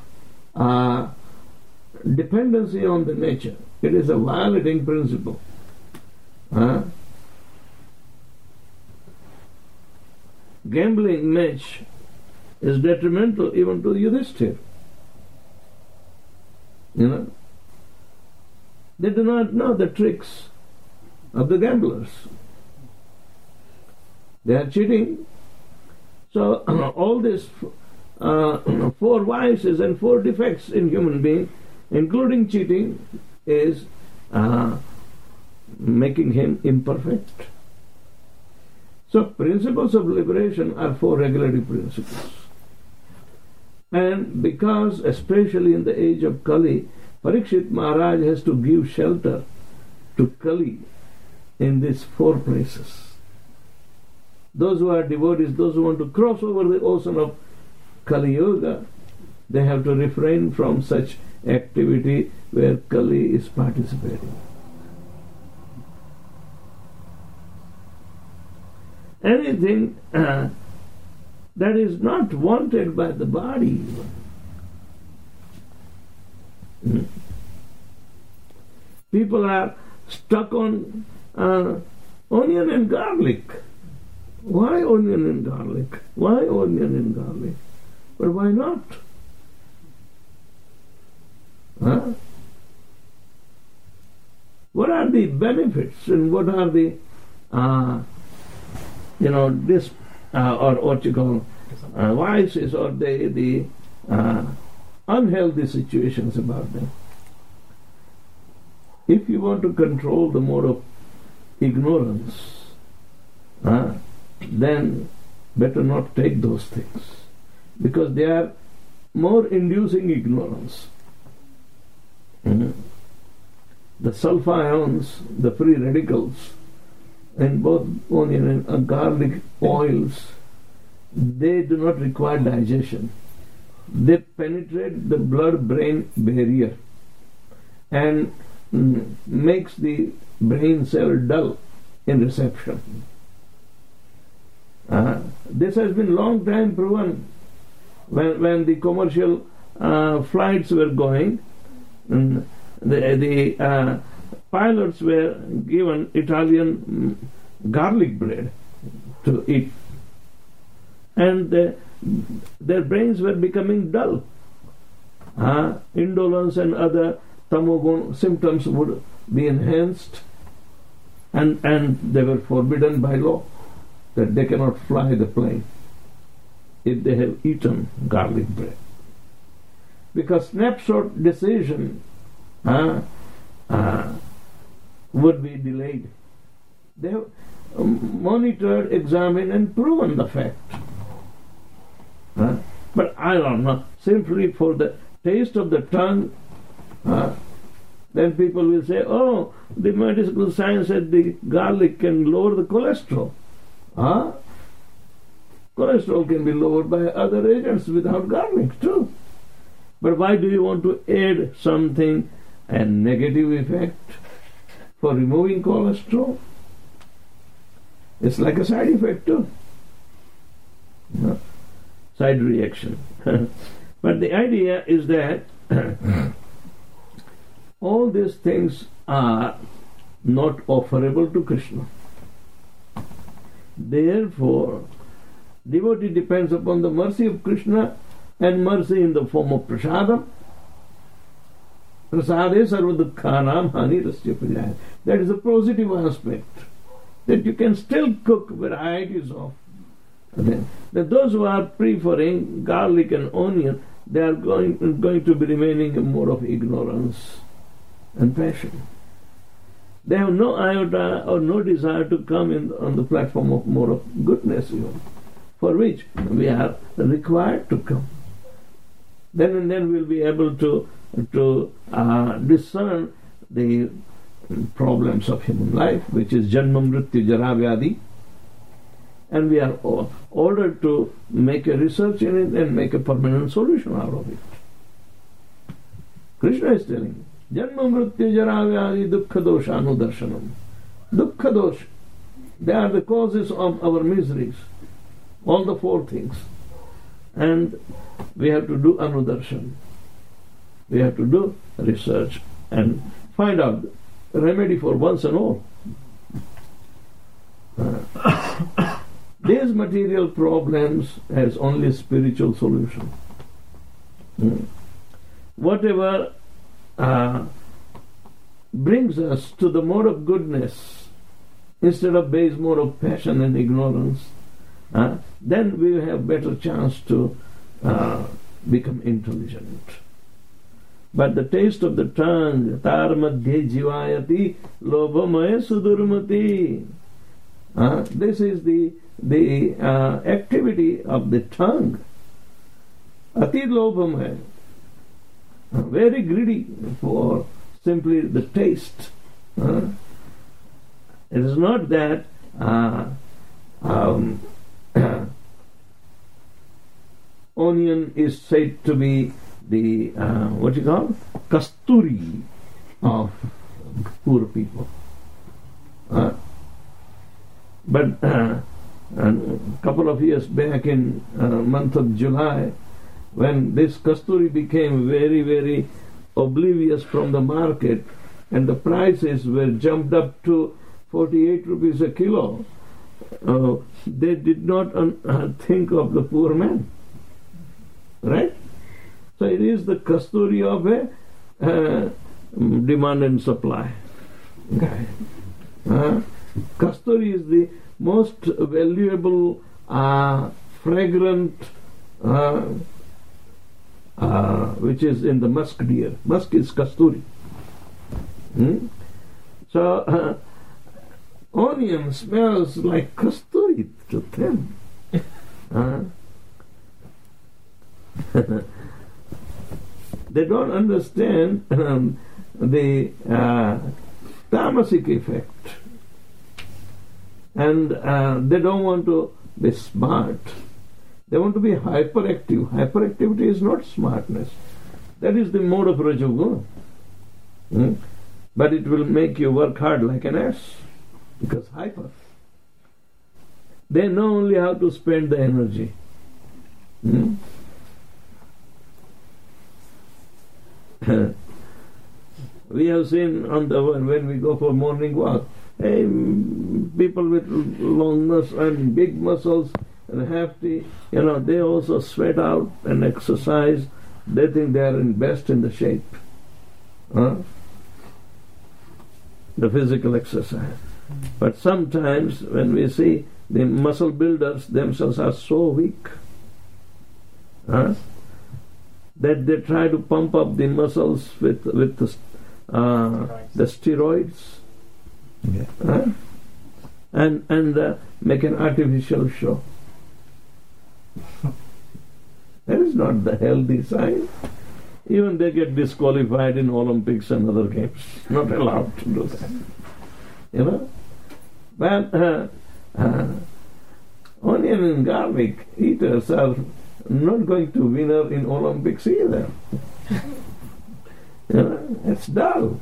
dependency on the nature. It is a violating principle. Gambling match is detrimental even to Yudhishthira. They do not know the tricks of the gamblers. They are cheating. So all these 4 vices and 4 defects in human being, including cheating, is making him imperfect. So principles of liberation are 4 regulative principles. And because, especially in the age of Kali, Parikshit Maharaj has to give shelter to Kali in these 4 places. Those who are devotees, those who want to cross over the ocean of Kali Yuga, they have to refrain from such activity where Kali is participating. Anything that is not wanted by the body. People are stuck on onion and garlic. Why onion and garlic? Why onion and garlic? But why not? What are the benefits and what are the or what you call vices or the unhealthy situations about them? If you want to control the mode of ignorance, then better not take those things, because they are more inducing ignorance. The sulfur ions, the free radicals, in both onion and garlic oils, they do not require digestion. They penetrate the blood-brain barrier and makes the brain cell dull in reception. This has been long time proven. When the commercial flights were going, the pilots were given Italian garlic bread to eat, and their brains were becoming dull. Indolence and other tamogun symptoms would be enhanced, and they were forbidden by law that they cannot fly the plane if they have eaten garlic bread, because snapshot decision would be delayed. They have monitored, examined and proven the fact. But I don't know, simply for the taste of the tongue, Then people will say, oh, the medical science said the garlic can lower the cholesterol. Huh? Cholesterol can be lowered by other agents without garlic too. But why do you want to add something, a negative effect for removing cholesterol? It's like a side effect too. No? Side reaction. But the idea is that all these things are not offerable to Krishna. Therefore, devotee depends upon the mercy of Krishna, and mercy in the form of prasadam. Prasade sarva dukkhanam hani rasya pujaya. That is a positive aspect. That you can still cook varieties of. That those who are preferring garlic and onion, they are going to be remaining in more of ignorance and passion. They have no iota or no desire to come in on the platform of more of goodness even, for which we are required to come. Then and then we'll be able to discern the problems of human life, which is janma mrityu jara vyadi, and we are ordered to make a research in it and make a permanent solution out of it. Krishna is telling, janma mrityu jara vyadi dukkha dosha anudarshanam. Dukkha dosha, they are the causes of our miseries, all the four things. And we have to do anudarshan. We have to do research and find out the remedy for once and all. These material problems has only spiritual solution. Whatever brings us to the mode of goodness instead of base mode of passion and ignorance, then we will have better chance to become intelligent. But the taste of the tongue, tar madhye jivayati lobhamaya sudurmati. This is the activity of the tongue. Ati lobhamaya, very greedy for simply the taste. It is not that onion is said to be the kasturi of poor people. But a couple of years back in month of July, when this kasturi became very, very oblivious from the market and the prices were jumped up to 48 rupees a kilo, they did not think of the poor man. Right? So it is the kasturi of a demand and supply. Okay. Kasturi is the most valuable, fragrant, which is in the musk deer. Musk is kasturi. So onion smells like kasturi to them. They don't understand the tamasic effect, and they don't want to be smart. They want to be hyperactive. Hyperactivity is not smartness. That is the mode of Rajoguna. But it will make you work hard like an ass, because hyper. They know only how to spend the energy. We have seen when we go for morning walk, people with long muscles and big muscles and hefty, they also sweat out and exercise. They think they are best in the shape. The physical exercise. But sometimes when we see the muscle builders themselves are so weak, that they try to pump up the muscles with the steroids, and make an artificial show. That is not the healthy sign. Even they get disqualified in Olympics and other games. Not allowed to do that. You know? But onion and garlic eaters are not going to winner in Olympics either. You know? It's dull.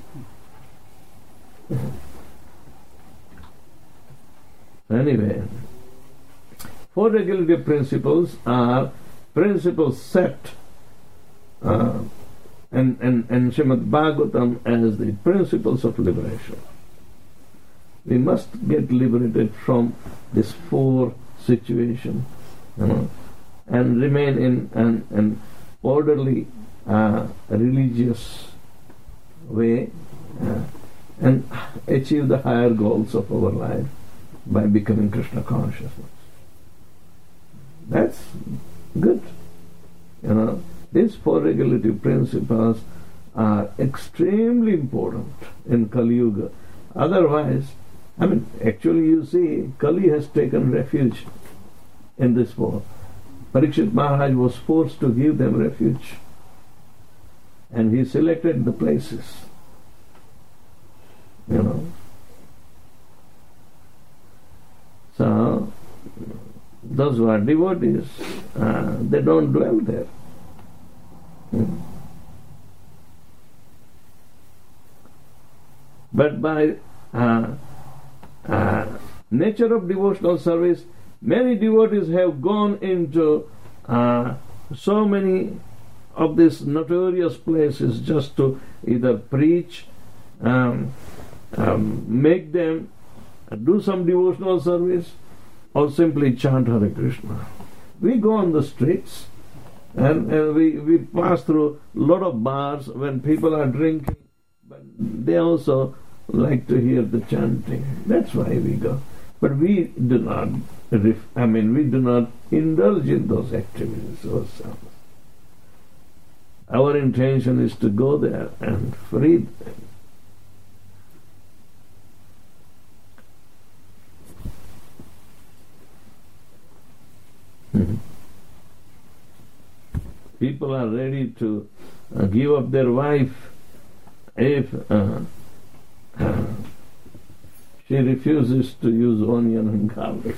Anyway, four regulative principles are principles set and Srimad Bhagavatam as the principles of liberation. We must get liberated from this four situation, you know, and remain in an orderly religious way and achieve the higher goals of our life by becoming Krishna consciousness. That's good. You know, these four regulative principles are extremely important in Kali Yuga. Otherwise, actually you see, Kali has taken refuge in this four. Parikshit Maharaj was forced to give them refuge. And he selected the places. You know. So, those who are devotees, they don't dwell there. But by nature of devotional service, many devotees have gone into so many of these notorious places just to either preach, make them do some devotional service, or simply chant Hare Krishna. We go on the streets and we pass through a lot of bars when people are drinking, but they also like to hear the chanting. That's why we go. But we do not indulge in those activities ourselves. Our intention is to go there and free them. People are ready to give up their wife if she refuses to use onion and garlic.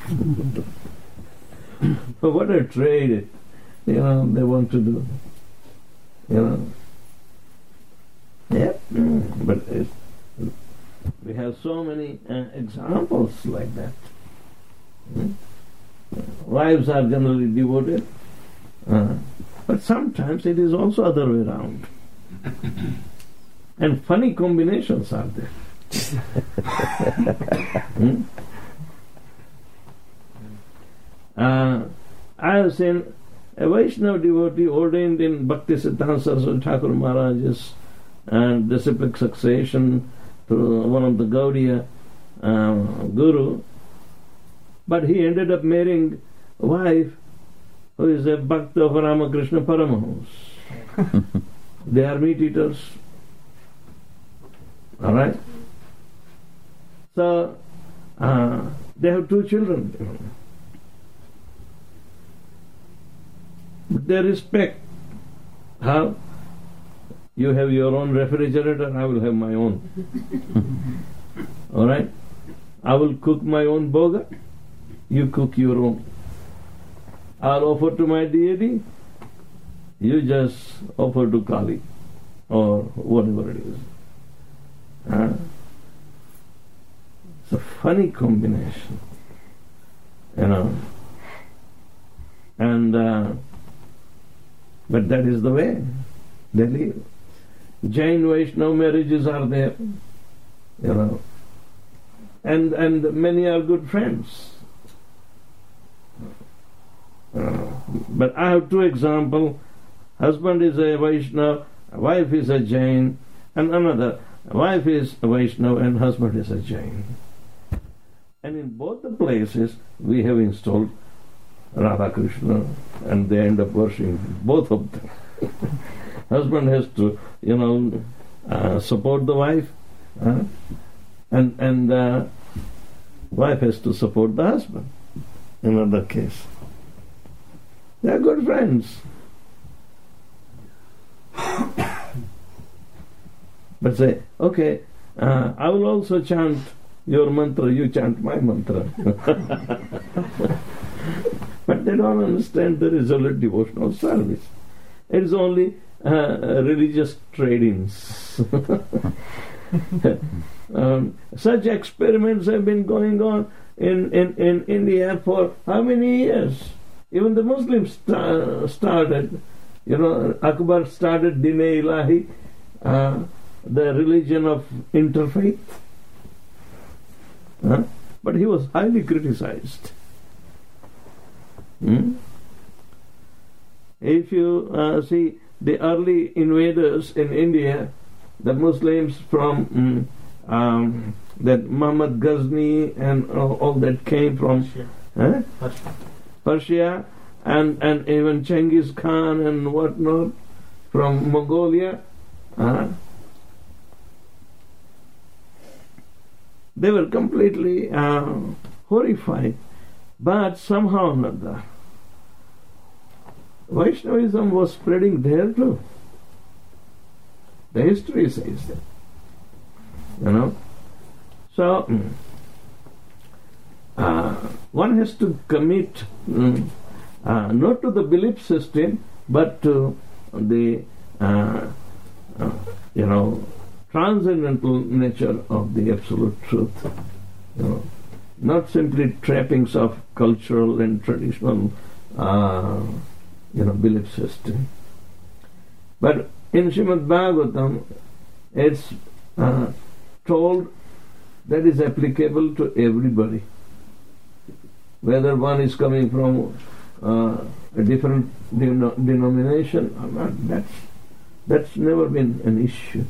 But what a trade, they want to do. Yeah, but we have so many examples like that. Wives are generally devoted, but sometimes it is also other way around. And funny combinations are there. I have seen a Vaishnava devotee ordained in Bhakti Siddhanta Saraswati Thakur Maharaj's disciplic succession to one of the Gaudiya guru, but he ended up marrying a wife who is a Bhakta of Ramakrishna Paramahamsa. They are meat eaters. Alright? So, they have 2 children. But they respect how you have your own refrigerator, I will have my own. Alright? I will cook my own bhoga, you cook your own. I'll offer to my deity, you just offer to Kali or whatever it is. It's a funny combination, and but that is the way they live. Jain Vaishnava marriages are there, and many are good friends. But I have 2 examples. Husband is a Vaishnava, wife is a Jain, and another wife is a Vaishnava and husband is a Jain. And in both the places we have installed Radha Krishna, and they end up worshipping both of them. Husband has to, support the wife, and wife has to support the husband. In other case, they are good friends. But say, okay, I will also chant your mantra, you chant my mantra. But they don't understand the result of devotional service. It is only religious tradings. Such experiments have been going on in India for how many years? Even the Muslims started. Akbar started Din-e-Ilahi, the religion of interfaith. But he was highly criticized. If you see the early invaders in India, the Muslims from that Muhammad Ghazni and all that came from Persia, and even Genghis Khan and whatnot from Mongolia, they were completely horrified. But somehow or another, Vaishnavism was spreading there too. The history says that. So, one has to commit not to the belief system, but to the transcendental nature of the absolute truth. Not simply trappings of cultural and traditional belief system. But in Srimad Bhagavatam, it's told that is applicable to everybody. Whether one is coming from a different denomination or not, that's never been an issue.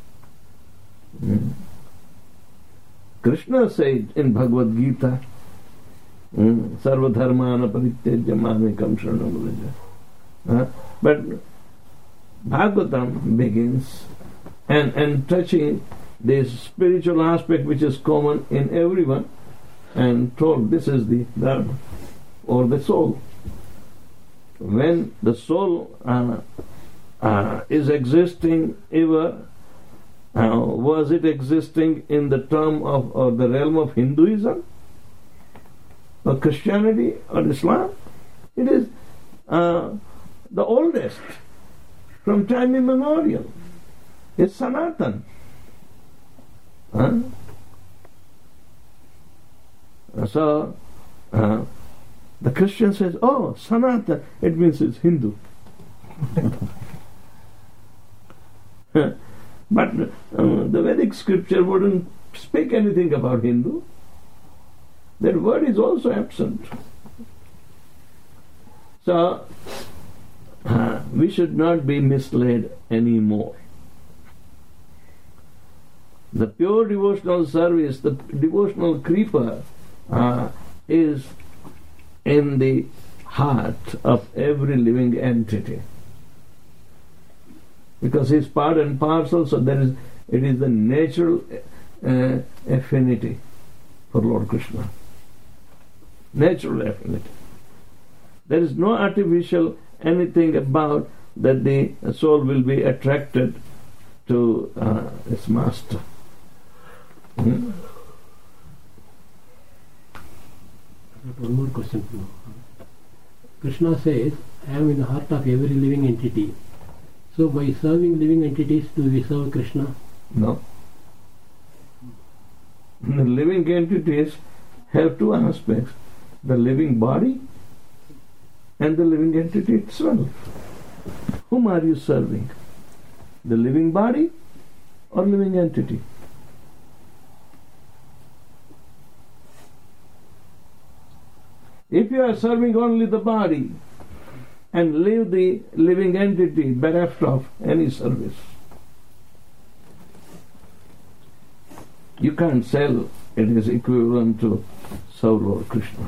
Krishna said in Bhagavad Gita, Sarva dharmana parityajya mamekam sharanam vraja. But Bhagavatam begins and touching this spiritual aspect which is common in everyone, and told this is the dharma or the soul. When the soul is existing ever, was it existing in the term of or the realm of Hinduism or Christianity or Islam? It is the oldest from time immemorial. It's Sanatan. So the Christian says, oh, Sanatan, it means it's Hindu. But the Vedic scripture wouldn't speak anything about Hindu. That word is also absent. So we should not be misled anymore. The pure devotional service, the devotional creeper, is in the heart of every living entity. Because he's part and parcel, so it is the natural affinity for Lord Krishna. Natural affinity. There is no artificial anything about that the soul will be attracted to its master. One more question. Krishna says, I am in the heart of every living entity. So by serving living entities, do we serve Krishna? No. The living entities have two aspects, the living body and the living entity itself. Whom are you serving? The living body or living entity? If you are serving only the body and leave the living entity bereft of any service, you can't sell it is equivalent to serve Lord Krishna.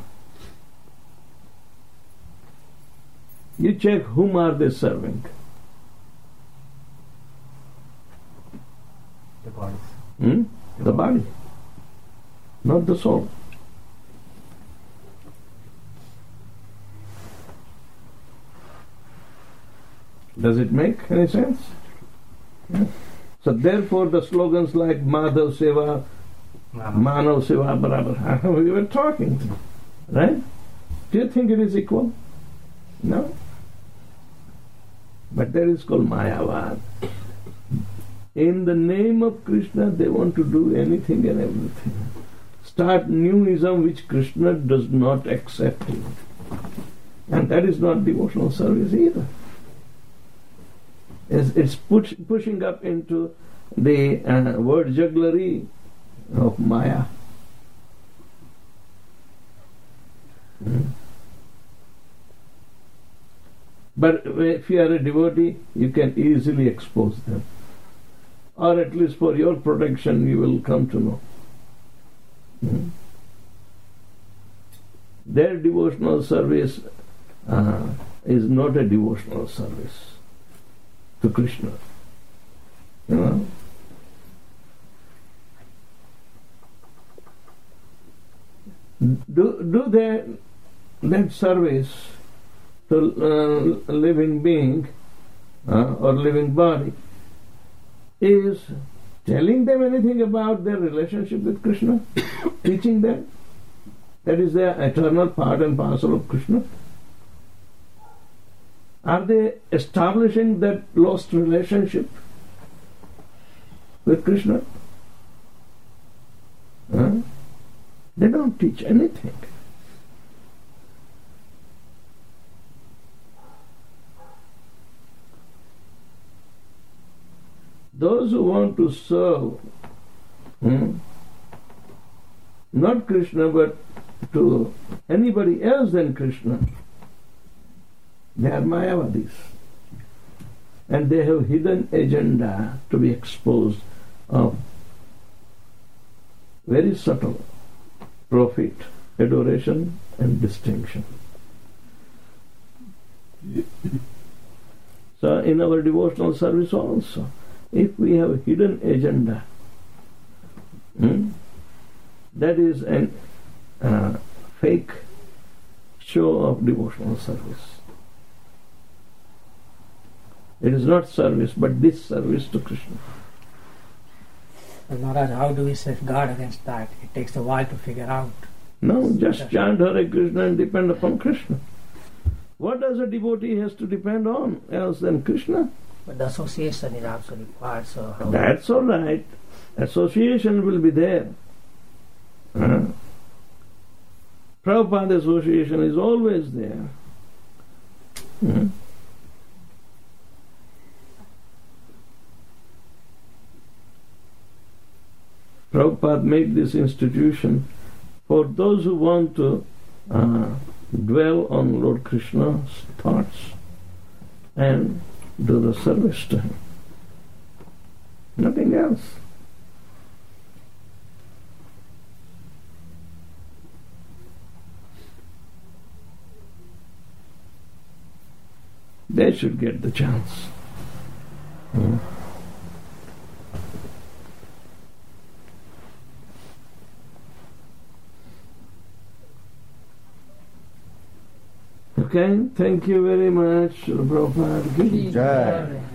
You check whom are they serving. The bodies. The body, not the soul. Does it make any sense? Yeah. So therefore the slogans like Madhav Seva, Manav Seva, Barabar, we were talking, right? Do you think it is equal? No. But that is called Mayavad. In the name of Krishna, they want to do anything and everything. Start newism which Krishna does not accept. And that is not devotional service either. It's pushing up into the word jugglery of Maya. But if you are a devotee, you can easily expose them. Or at least for your protection, you will come to know. Their devotional service is not a devotional service to Krishna. You know? Do that service to a living being or living body is telling them anything about their relationship with Krishna, teaching them that is their eternal part and parcel of Krishna? Are they establishing that lost relationship with Krishna? They don't teach anything. Those who want to serve not Krishna but to anybody else than Krishna, they are Mayavadis. And they have hidden agenda to be exposed of very subtle profit, adoration and distinction. So in our devotional service also, if we have a hidden agenda, that is a fake show of devotional service. It is not service, but disservice to Krishna. But Maharaj, how do we safeguard against that? It takes a while to figure out. No, just chant Hare Krishna and depend upon Krishna. What does a devotee has to depend on else than Krishna? But the association is also required, so how? That's all right. Association will be there. Prabhupada association is always there. Prabhupada made this institution for those who want to dwell on Lord Krishna's thoughts and do the service to him. Nothing else. They should get the chance. Okay, thank you very much, Prabhupada. Jai.